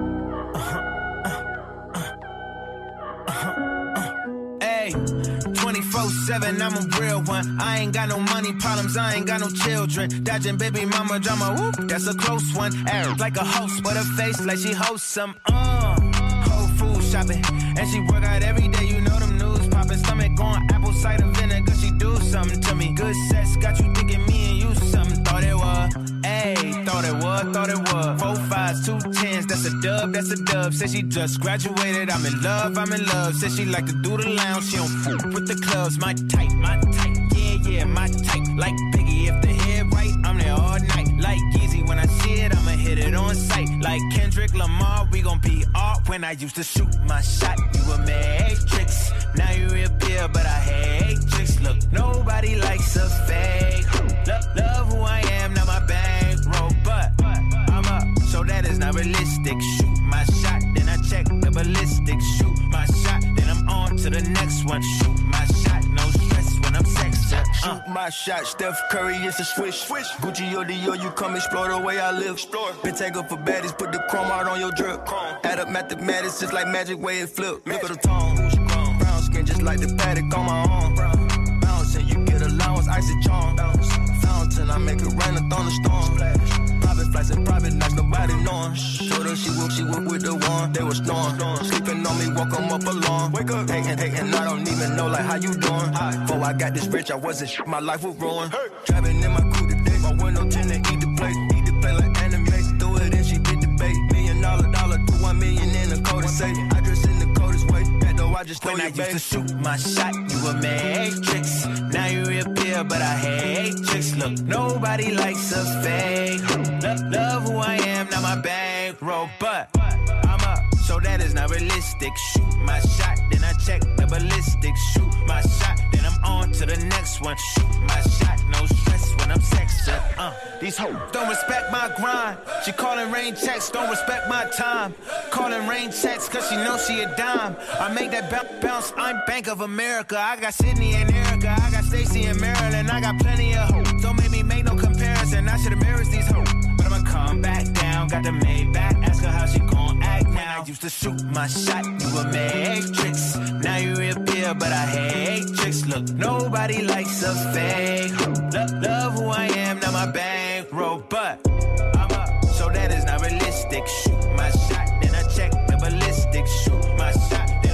S2: Hey. twenty-four seven, I'm a real one. I ain't got no money problems, I ain't got no children. Dodging baby mama drama, whoop, that's a close one. Air like a host, but her face like she hosts some. Uh, Whole food shopping, and she work out every day. You know them news popping, stomach going apple cider vinegar. She do something to me. Good sex got you thinking me and you something. Thought it was, ayy, thought it was, thought it was. Four fives, two tens, that's a dub, that's a dub. Said she just graduated, I'm in love, I'm in love. Said she like to do the lounge, she don't fool with the clubs. My type, my type, yeah, yeah, my type. Like Biggie, if the head right, I'm there all night. Like Yeezy, when I see it, I'ma hit it on sight. Like Kendrick Lamar, we gon' be off. When I used to shoot my shot, you a matrix. Now you reappear, but I hate tricks. Look, nobody likes a fake. Love, love who I am, not my bankroll, but I'm up, so that is not realistic. Shoot my shot, then I check the ballistics. Shoot my shot, then I'm on to the next one. Shoot my shot, no stress when I'm sexy. Uh.
S21: Shoot my shot, Steph Curry, it's a swish. swish. Gucci or Dior, you come explore the way I live. Explore. Pentagon for baddies, put the chrome out on your drip. Chrome. Add up mathematics, just like magic way it flip. Magic. Look at the tone, brown skin just like the paddock on my arm. Bouncing, you get allowance, icy charm. Fountain, I make it rain a thunderstorm. Private flights and private nights, nobody knowing. Told her she woke, she woke with the one. They was snoring. Sleeping on me, woke 'em up alone. Wake up, hating, hating, I don't even know like how you doing. Before I got this rich, I wasn't shit, my life was ruined. Driving in my coupe today, my window tint and eat the plate. Eat the plate like anime. Threw it in, she did the bait. Million dollar, dollar, to one million in the code to say. I dress in the coldest way. That though I just know you, babe. When I used to shoot my shot, you a matrix. Now you reappear, but I hate tricks. Look, nobody likes a fake. Love, love who I am, not my bankroll, but I'm up, so that is not realistic. Shoot my shot, then I check the ballistics. Shoot my shot, then I'm on to the next one. Shoot my shot, no stress when I'm sexy. Uh, these hoes don't respect my grind. She calling rain checks, don't respect my time. Calling rain checks, cause she knows she a dime. I make that bounce, bounce, I'm Bank of America. I got Sydney and Erica, I got Stacy and Maryland. I got plenty of hoes, don't make me make no comparison. I should've married these hoes, but I'ma come back down. Got the maid back, ask her how she gon' act now. I used to shoot my shot, you a matrix. Now you reappear, but I hate tricks. Look, nobody likes a fake. Love, love who I am, not my bankroll, but I'm up, so that is not realistic. Shoot my shot, then I check the ballistics. Shoot my shot, then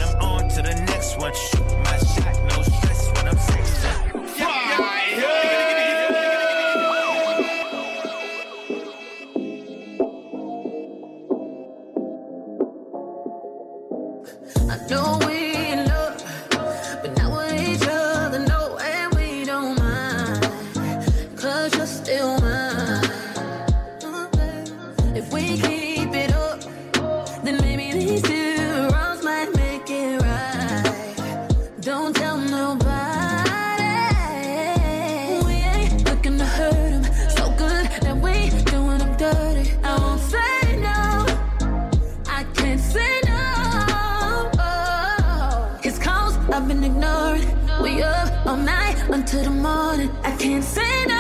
S6: I'ma shoot my shot, no stress when I'm six.
S8: I know we in love, but now we're each other, no, and we don't mind, cause you're still mine. If we keep it up, then maybe these two wrongs might make it right. Don't tell nobody. We ain't looking to hurt them, so good that we doing them dirty. I won't say no, I can't say no. His calls I've been ignoring. We up all night until the morning. I can't say no.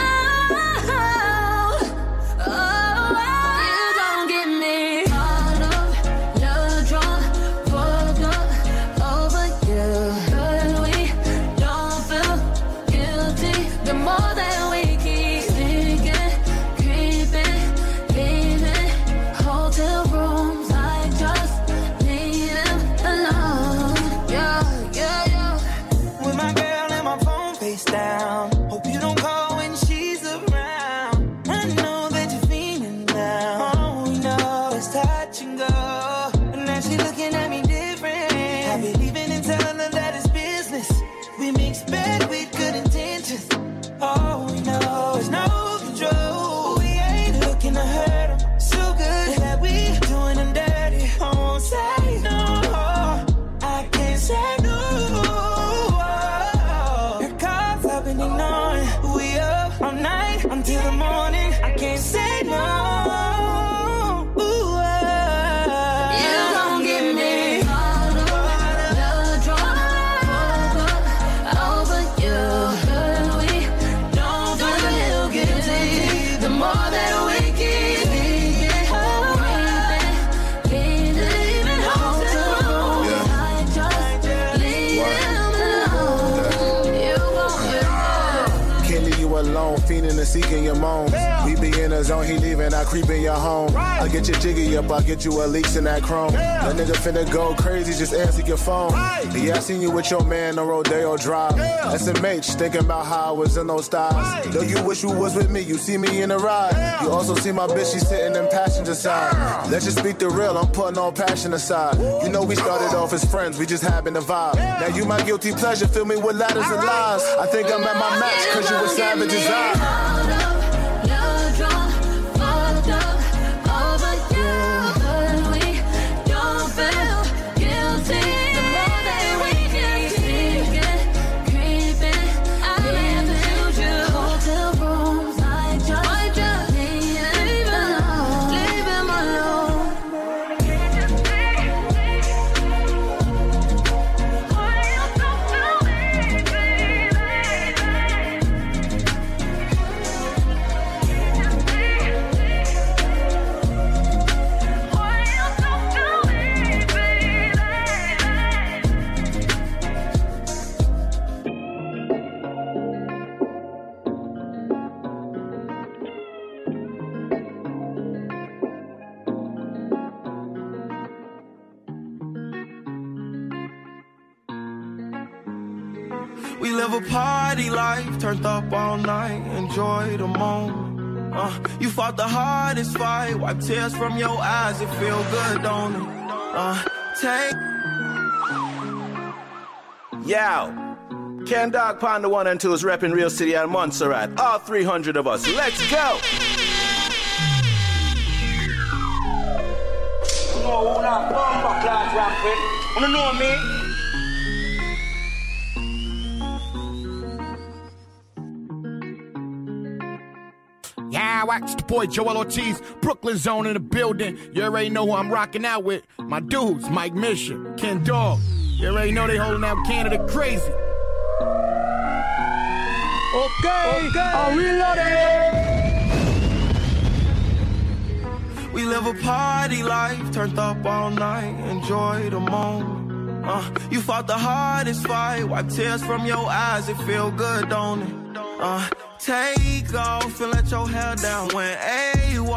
S22: Seeking your moans. Yeah. We be in the zone, he leaving, I creep in your home. Right. I get your jiggy up, I get you a leaks in that chrome. Yeah. That nigga finna go crazy, just answer your phone. Right. Yeah, I seen you with your man on Rodeo Drive. Yeah. S M H, thinking about how I was in those styles. Right. Though you wish you was with me, you see me in the ride. Yeah. You also see my bitch, she sitting in passenger side. Yeah. Let's just speak the real, I'm putting all passion aside. Ooh. You know we started off as friends, we just having to vibe. Yeah. Now you my guilty pleasure, fill me with ladders all and right. lies. I think I'm at my max, cause you was savage as I.
S6: We live a party life, turned up all night, enjoy the moment. Uh, you fought the hardest fight, wipe tears from your eyes, it feel good, don't it? Uh, take.
S4: Yo, Ken Dog Panda one and two is repping Real City and Montserrat. All three hundred of us, let's go!
S23: No, who not bomb class rap with? Wanna know me?
S24: Yeah, watch the boy Joel Ortiz, Brooklyn Zone in the building. You already know who I'm rocking out with. My dudes, Mike Mission, Ken Dog. You already know they holding out Canada crazy.
S6: Okay, okay. I'm reloading. We live a party life, turned up all night, enjoy the moment. Uh, you fought the hardest fight, wipe tears from your eyes, it feel good, don't it? Uh, Take off and let your hair down. When AWOL, I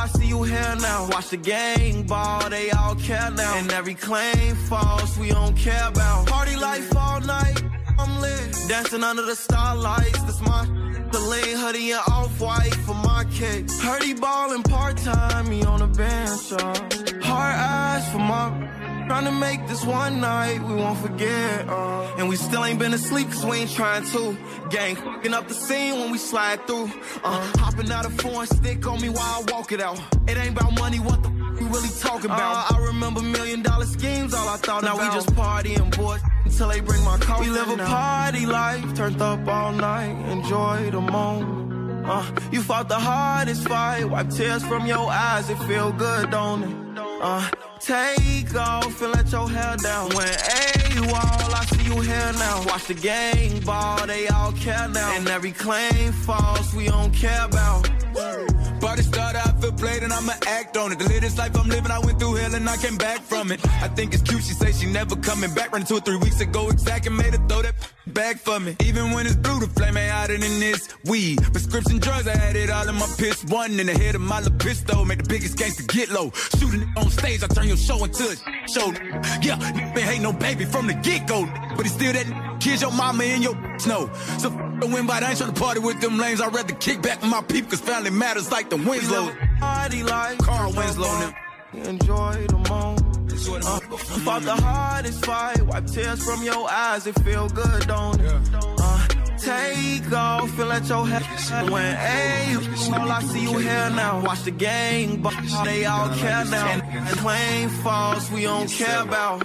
S6: see you here now. Watch the gang ball, they all care now. And every claim false, we don't care about. Party life all night, I'm lit. Dancing under the starlights, that's my the lean hoodie and off-white for my kick. Heard he ballin' part-time, he on the bench, uh. Hard eyes for my... Trying to make this one night we won't forget, uh. And we still ain't been asleep cause we ain't trying to. Gang fucking up the scene when we slide through, uh. Hopping out a foreign stick on me while I walk it out. It ain't about money, what the f we really talking about? Uh, I remember million dollar schemes, all I thought now about. Now we just partying, boy, until they bring my car. We live a party life, turned up all night, enjoy the moment. Uh, you fought the hardest fight, wipe tears from your eyes, it feel good, don't it? Uh, take off and let your hair down. When AWOL, I see you here now. Watch the gang ball, they all care now. And every claim false, we don't care about.
S3: Party started, I feel played and I'ma act on it. The latest life I'm living, I went through hell and I came back from it. I think it's cute, she say she never coming back. Ran two or three weeks ago, exact and made her throw that back for me. Even when it's blue, the flame ain't hotter than this weed. Prescription drugs, I had it all in my piss. One in the head of my little pistol, make the biggest gangster get low. Shooting it on stage, I turn your show into a show. Yeah, man, ain't no baby from the get-go, but it's still that kids your mama in your snow. So f*** the win, but I ain't trying to party with them lames. I'd rather kick back with my peep, cause family matters like the Winslow.
S6: Party life,
S3: Carl Winslow now.
S6: Enjoy the moment. Uh, fought the hardest fight, wipe tears from your eyes, it feel good, don't it? Uh, take off and let your head. When AWOL, I see you here now. Watch the gang, but they all care now. And, and claim false, we don't care about.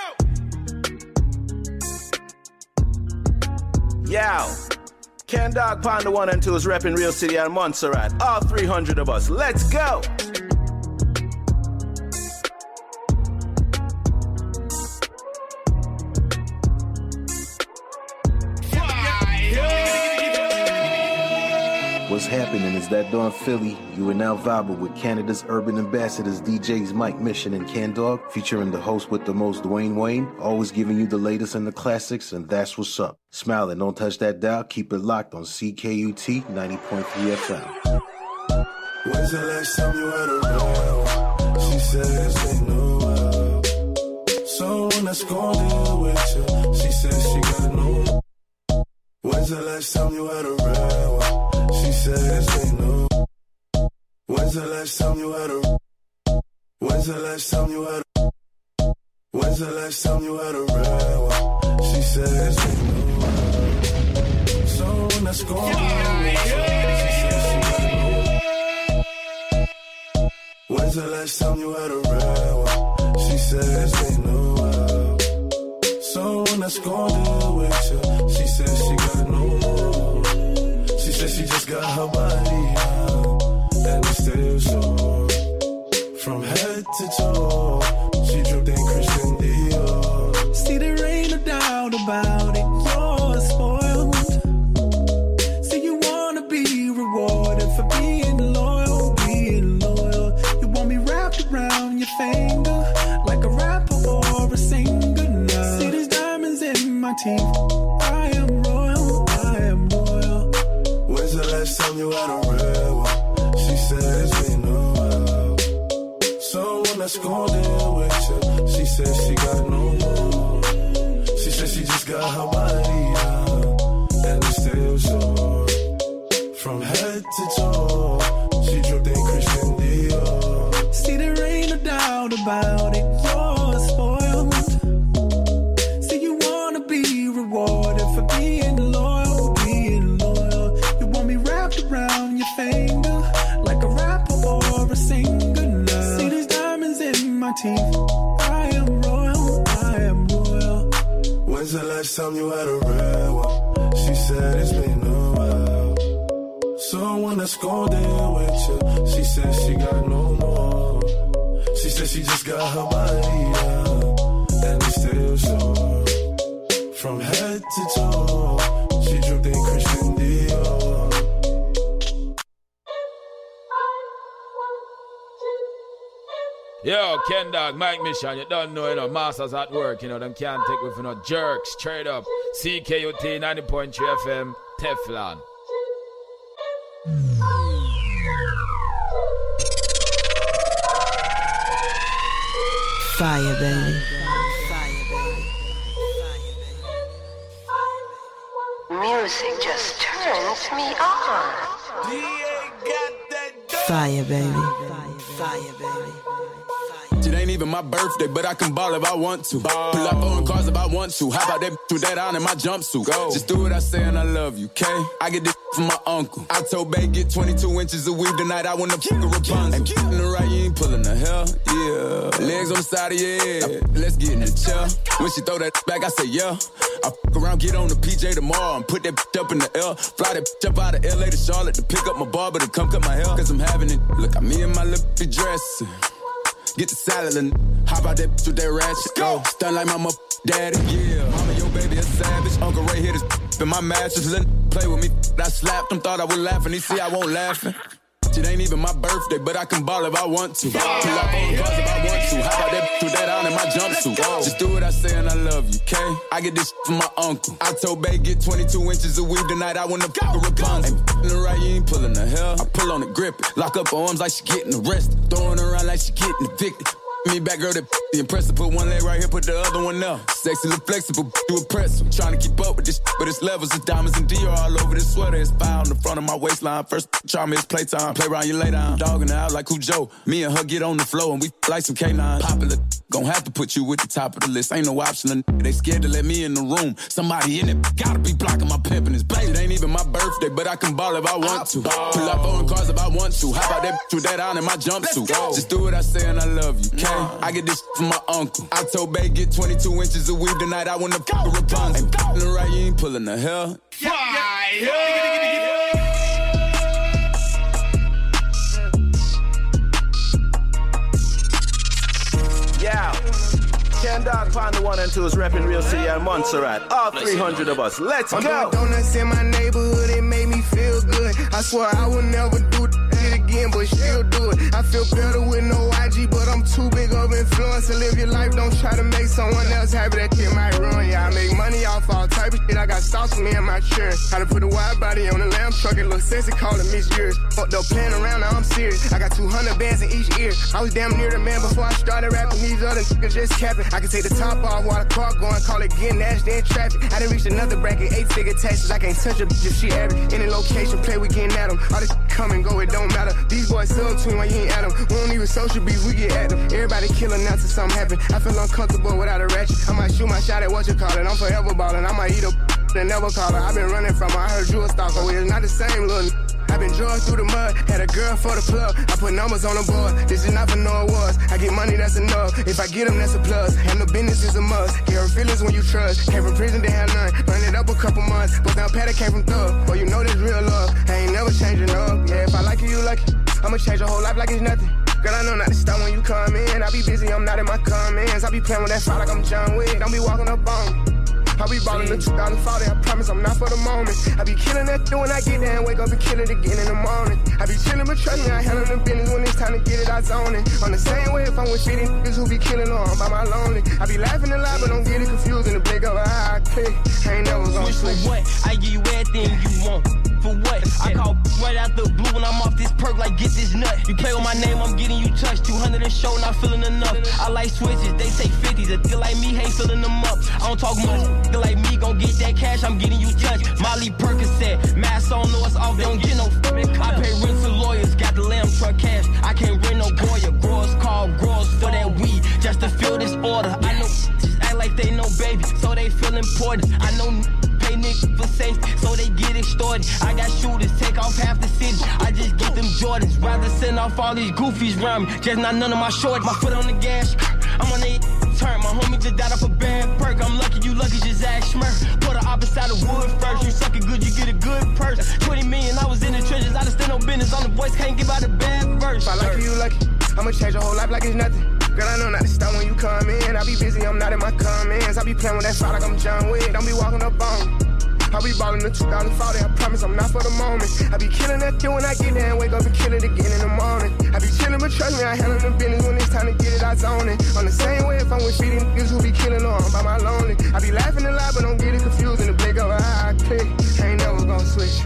S4: Yow, Ken Dog Panda one and two is repping Real City and Montserrat. All three hundred of us. Let's go.
S22: What's happening is that Dawn Philly. You are now vibing with Canada's urban ambassadors, D Js Mike Mission and Ken Dog, featuring the host with the most, Dwayne Wayne, always giving you the latest and the classics, and that's what's up. Smile and don't touch that dial. Keep it locked on C K U T ninety point three F M.
S20: When's the last time you had a real? She says they know well. Someone that's gonna deal with you. She says she got no. When's the last time you had a real? She says they know. When's the last time you had a? When's the last time you had a? When's the last time you had a real? She says they know. Someone that's gonna deal with you. She says she got no. When's the last time you had a real? She says they know. Someone that's gonna deal with you. She says she got no more. She says she just got her body out, and it's still sore. From head to toe, she dripped in Christian Dior.
S9: See, there ain't no doubt about it, you're spoiled. See, you wanna be rewarded for being loyal, being loyal. You want me wrapped around your finger, like a rapper or a singer now. See, there's diamonds in my teeth, I am royal, I am royal.
S20: When's the last time you had a real one? She says we know well. Someone that's gonna deal with you. She says she got no more. She says she just got her body out, and it's still sore. From head to toe, she dripped in Christian Dior.
S9: See, there ain't no doubt about it, you're spoiled. See, you wanna be rewarded for being loyal, being loyal. You want me wrapped around your finger, like a rapper or a singer now. See, there's diamonds in my teeth, I am royal, I am royal.
S20: When's the last time you had a real one? She said it's been a while. Someone that's gonna deal with you. She said she got no more. She said she just got her body out, and it's still sore. From head to toe, she dripped in Christian Dior.
S11: Yo, Ken Dog, Mike Mission, you don't know, you know, masters at work, you know, them can't take with, you know, jerks, straight up. C K U T ninety point three F M, Teflon.
S7: Fire, baby.
S5: Music just turns me on.
S7: Fire, baby. Fire, baby.
S3: It ain't even my birthday, but I can ball if I want to. Ball. Pull up on cars if I want to. How about that with that on in my jumpsuit? Go. Just do what I say and I love you, okay? I get this from my uncle. I told Bay get twenty-two inches of weed tonight. I wanna fuck a Rapunzel. And in the right, you ain't pulling the hell, yeah. Legs on the side of your head. Let's get in the chair. When she throw that back, I say yeah. I fuck around, get on the P J tomorrow and put that up in the L. Fly that up out of L A to Charlotte to pick up my barber to come cut my hair. Cause I'm having it. Look at me in my lippy dress. Get the salad and hop out that with that ratchet. Go. Stun like my mama daddy. Yeah. Mama, your baby a savage. Uncle Ray hit his in my mattress. Let play with me. I slapped him, thought I was laughing. He see I won't laughing. It ain't even my birthday, but I can ball if I want to. Pull up on the cars if I want to. How about that with that on in my jumpsuit? Just do what I say and I love you, okay? I get this from my uncle. I told Bay get twenty-two inches of weed tonight. I wanna fuck a Rapunzel. Ain't in the right, you ain't pulling the hell. I pull on it, grip it. Lock up her arms like she getting arrested. Throwing her around like she getting evicted. Me back girl that the impressor. Put one leg right here, put the other one up. Sexy, look flexible, you impressive. Trying to keep up with this, but it's levels of diamonds and Dior all over this sweater. It's fire on the front of my waistline. First try me, it's playtime. Play around you later. I'm dogging her out like Cujo. Me and her get on the floor and we like some K nine. Popular, gon' have to put you at the top of the list. Ain't no option. They scared to let me in the room. Somebody in it gotta be blocking my pimpin'. It's baby. It ain't even my birthday, but I can ball if I want to. Pull up on cars if I want to. How about that with that on in my jumpsuit? Just do what I say and I love you, okay? I get this from my uncle. I told Bay get twenty-two inches of weed tonight. I wanna fuck a Rapunzel. Ain't in the right, you ain't pulling the hell.
S4: Yeah. Ken Dog Pound the one and two is repping Real City and Montserrat. All three hundred of us. Let's
S2: I'm
S4: go.
S2: doing donuts in my neighborhood. It made me feel good. I swear I would never do it again, but still do it. I feel better with no I G, but I'm too big of influence to live your life. Don't try to make someone else happy. That shit might ruin ya. I make money off all type of shit. I got stocks for me and my church. How to put a wide body on the lamb truck. It look sexy, call it Miss Years. Fucked up playing around, now I'm serious. I got two hundred bands in each ear. I was damn near the man before I started rapping. These other niggas just capping. I can take the top off while the car going. Call it getting nasty in traffic. I done reached another bracket, eight figure taxes. I can't touch a bitch if she average. Any location, play, we getting at them. All this come and go, it don't matter. These boys sub to me while you ain't at them. We don't even social beef, we get at them. Everybody killing now till something happen. I feel uncomfortable without a ratchet. I might shoot my shot at what you call it. I'm forever ballin'. I might eat a and never call her. I been running from her. I heard you a stalker. It's not the same little. I been drugged through the mud. Had a girl for the plug. I put numbers on the board. This is not for no awards. I get money, that's enough. If I get them, that's a plus. Handle business is a must. Get her feelings when you trust. Came from prison, they had none. Run it up a couple months. But now Patty came from thug. But you know this real love. I ain't never changing up. Yeah, if I like you, you like it. I'ma change your whole life like it's nothing. Girl, I know not to stop when you come in. I be busy, I'm not in my comments. I be playing with that fire like I'm John Wick. Don't be walking up on me. I be ballin' the two thousand forty, I promise I'm not for the moment. I be killing that thing when I get there and wake up and kill it again in the morning. I be chillin', but trust me, I handle the business when it's time to get it, I zone it. On the same way if I'm with fifty niggas who be killing on by my lonely. I be laughing a lot, but don't get it confused in the blink of an eye. I click, I ain't never gonna switch.
S16: For what? I give you everything you want. For what? I call right out the blue when I'm off this perk like get this nut. You play with my name, I'm getting you touched. two hundred a show, not feeling enough. I like switches, they say fifties. A nigga like me, ain't filling them up. I don't talk much. A nigga like me gon' get that cash, I'm getting you touched. Molly Percocet, mask on, know it's off, they don't get no f***ing. I pay rent to lawyers, got the lamb truck cash. I can't rent no Goya. Growers call growers for that weed, just to fill this order. I know just act like they know baby, so they feel important. I know pay niggas for safety, so they get extorted. I got shooters, take off half the city. I just get them Jordans, rather send off all these goofies round me. Just not none of my shorties. My foot on the gas, I'm on the turn. My homie just died off a bad perk. I'm lucky, you lucky, just ask Smurf. Put her opposite of wood first. You suck it good, you get a good purse. twenty million, I was in the trenches. I just stand no business on the voice, can't give out a bad verse.
S2: If I like you, you lucky. I'ma change your whole life like it's nothing. Girl, I know not to stop when you come in. I be busy, I'm not in my comments. I be playing with that fire like I'm John Wick. Don't be walking up on me. I be ballin' the two thousand forty, I promise I'm not for the moment. I be killing that thing when I get there and wake up and kill it again in the morning. I be chillin', but trust me, I handle the business when it's time to get it, I zone it. On the same way if I'm with fifty niggas who be killing on by my lonely. I be laughing a lot, but don't get it confused in the blink of an eye. I click, I ain't never gonna switch.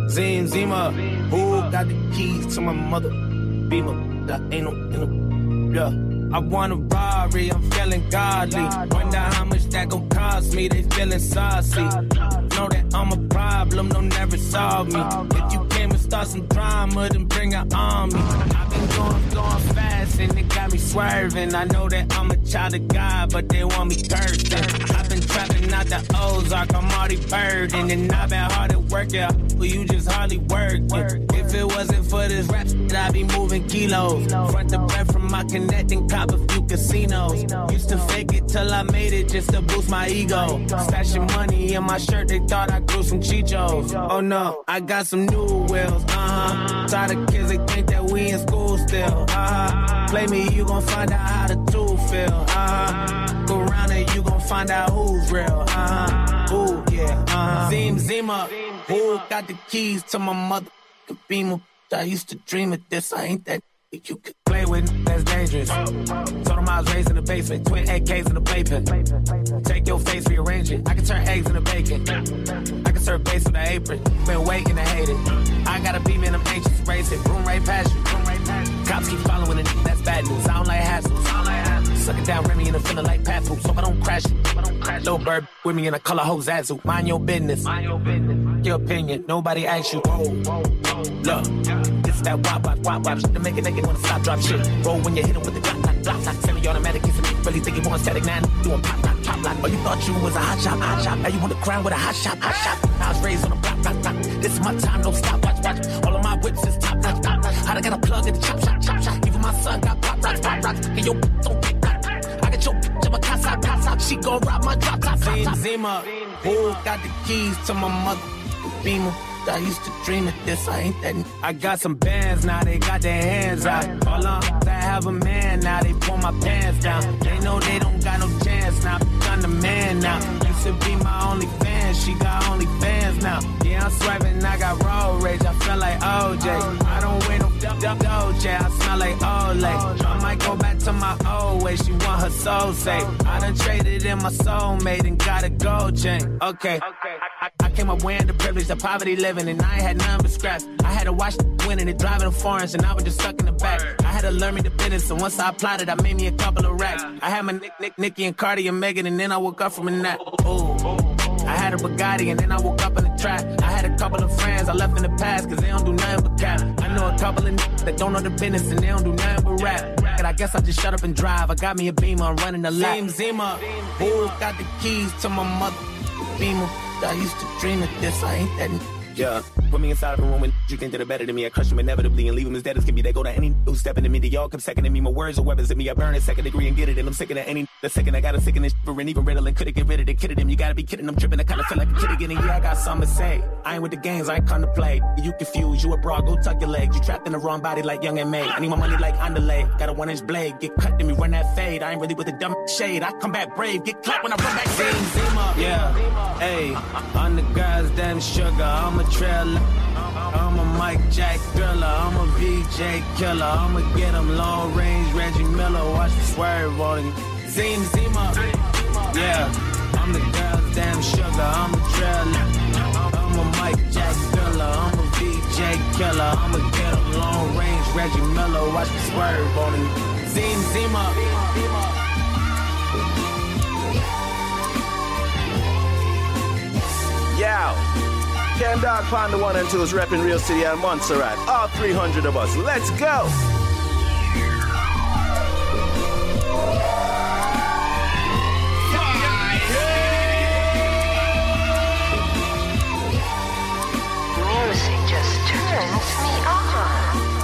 S16: Zim Zima, who got the keys to my mother? Beamer, that ain't no, ain't no, yeah. I want a Rari, I'm feeling godly. Wonder how much that gon' cost me, they feeling saucy. Know that I'm a problem, don't never solve me. If you came and start some drama, then bring an army. I've been going, going fast and it got me swerving. I know that I'm a child of God, but they want me thirsting. I've been trapping out the Ozark, I'm already burdened. And I've been hard at work, yeah, but you just hardly working. If it wasn't for this rap, I'd be moving kilos. Front to back from my connecting cop a few casinos. Used to fake it till I made it just to boost my ego. Stashing money in my shirt, they thought I grew some chichos. Oh no, I got some new wheels, uh-huh. Tired of kids, they think that we in school still, uh-huh. Play me, you gon' find out how the two feel, uh-huh. Go around and you gon' find out who's real, uh-huh. Ooh, yeah, uh-huh. Zim Zima, who got the keys to my mother? Beamer. I used to dream of this, I ain't that you could play with, that's dangerous. Told them I was raised in the basement, twin A Ks in the playpen. Take your face, rearrange it. I can turn eggs into bacon. I can serve base with an apron. Been waiting to hate it. I gotta be me, I'm anxious, race it. Room right past you. Cops keep following it, that's bad news. I don't like hassles. Suck it down, Remy, and I'm feeling like Pat Poops. Hope I don't crash it. Little bird with me in a color hose Zazu. Mind your business. Your opinion, nobody asks you. Whoa, look, it's that wop, wop, wop, wop. Shit to make a nigga wanna stop, drop shit. Roll when you hit him with the Glock, Glock, Glock, Glock. Semi-automatic, it's a really think you want static nine. Doing pop, pop, pop, lock. Oh, you thought you was a hot shot, hot shot. Now you want to crown with a hot shot, hot shot. I was raised on a block, block, block. This is my time, no stop, watch, watch. All of my whips is top, notch, top, notch. I got a plug in the chop, chop, chop, chop. Even my son got pop, rock, pop, rock. And yo, don't get rock. I got your bitch, I'm a casa, casa. She gon' rob my drop, top, top, top. Zima, who got the keys to my mother? Beamer. I used to dream of this, I ain't that. I got some bands now, they got their hands out. All on, I have a man now, they pull my pants down. They know they don't got no chance now, I'm the man now. Used to be my only fan, she got only fans now. Yeah, I'm swiping, I got road rage, I feel like O J. I don't wear no Doja, I smell like Olay. I might go back to my old way, she want her soul safe. I done traded in my soulmate and got a gold chain. Okay, I, I came up wearing the privilege, the poverty living, and I ain't had none but scraps. I had to watch the winning and driving the foreigns, and I was just stuck in the back. I had to learn me the business, and once I applied it, I made me a couple of racks. I had my Nick, Nick, Nicky, and Cardi, and Megan, and then I woke up from a nap. Ooh. I had a Bugatti, and then I woke up in the trap. I had a couple of friends I left in the past, cause they don't do nothing but cap. I know a couple of niggas that don't know the business, and they don't do nothing but rap. And I guess I just shut up and drive. I got me a Beamer, I'm running the lap. Zim Zima, who got the keys to my mother? Beamer. I used to dream of this, I ain't that. Yeah, put me inside of a room and you think they're better than me. I crush them inevitably and leave them as dead as can be. They go to any who's stepping to me. They all come second to me. My words are weapons at me. I burn a second degree and get it. And I'm sick of any. The second I got a sick of this for and even riddling. Couldn't get rid of the kid of them. You gotta be kidding. I'm tripping. I kinda feel like a kid again. And yeah, I got something to say. I ain't with the games. I ain't come to play. You confused. You a broad. Go tuck your legs. You trapped in the wrong body like Young and May. I need my money like underlay. Got a one inch blade. Get cut to me. Run that fade. I ain't really with the dumb shade. I come back brave. Get clapped when I run back. Zim Zima. Yeah. Hey, I'm the guy's damn sugar. I'm a trailer. I'm a Mike Jack thriller, I'm a V J killer. I'ma get him long range, Reggie Miller, watch me swerve on him. Zim Zima, yeah, I'm the girl's damn sugar, I'm a trailer. I'm a Mike Jack thriller, I'm a V J killer. I'ma get him long range, Reggie Miller, watch me swerve on him. Zim Zima.
S4: Yow. Ken Dog Panda one and two is repping Real City and Montserrat. All three hundred of us. Let's go!
S5: Music just turns me on.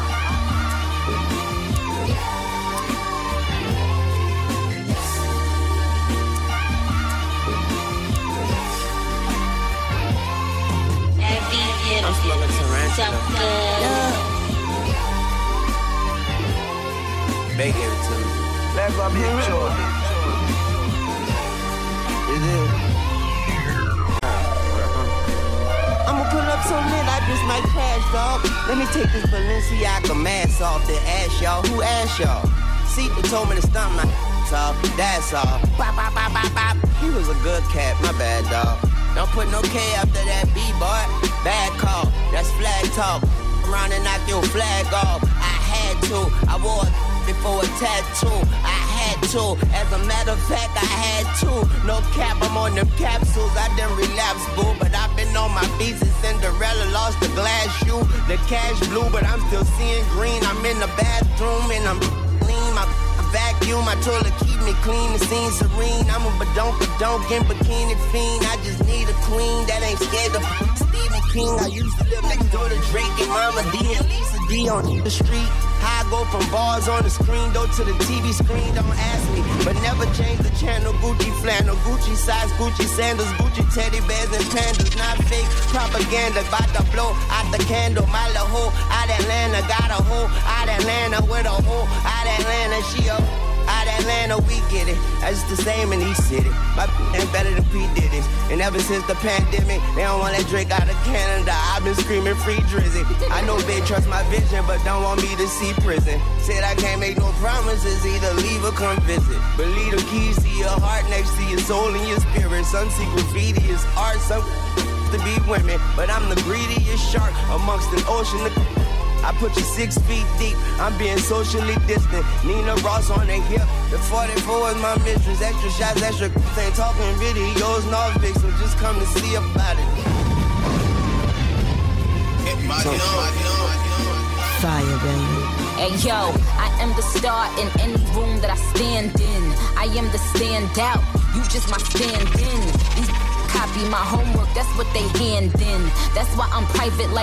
S12: I'm smoking tarantula. Yeah. They gave it to me.
S2: Let's go, big short.
S12: Is it? I'ma pull up so lit, I just might crash, dog. Let me take this Balenciaga mask off, then ask y'all. Who asked y'all? See, they told me to stop my off. That's all. Bop, bop, bop, bop, bop. He was a good cat, my bad, dog. Don't put no K after that B, boy. Bad call. That's talk. Around and knock your flag off. I had to. I wore it before a tattoo. I had to. As a matter of fact, I had to. No cap, I'm on them capsules. I done relapse, boo. But I've been on my feet since Cinderella lost the glass shoe. The cash blue, but I'm still seeing green. I'm in the bathroom and I'm clean. My vacuum, my toilet keep me clean. The scene serene. I'm a badonk-a-donk in bikini fiend. I just need a queen that ain't scared of Stephen King. I used to live next door to Drake and Mama D and Lisa D on the street. How I go from bars on the screen, though, to the T V screen, don't ask me. But never change the channel. Gucci flannel, Gucci size, Gucci sandals, Gucci teddy bears and pandas. Not fake propaganda, about to blow out the candle. My little hoe out Atlanta, got a hoe out Atlanta with a hoe out Atlanta. She a out Atlanta, we get it. That's the same in each city. My ain't better than P. Diddy's. And ever since the pandemic, they don't want that Drake out of Canada. I've been screaming free Drizzy. I know they trust my vision, but don't want me to see prison. Said I can't make no promises, either leave or come visit. But leave the keys to your heart next to your soul and your spirit. Some see graffiti as art, some to be women. But I'm the greediest shark amongst an ocean of... I put you six feet deep, I'm being socially distant. Nina Ross on the hip, the forty-four is my mistress. Extra shots, extra ain't talking videos, no Vic, so just come to see about it.
S14: Fire, baby.
S15: Hey yo, I am the star in any room that I stand in. I am the standout, you just my stand-in. These copy my homework, that's what they hand in. That's why I'm private like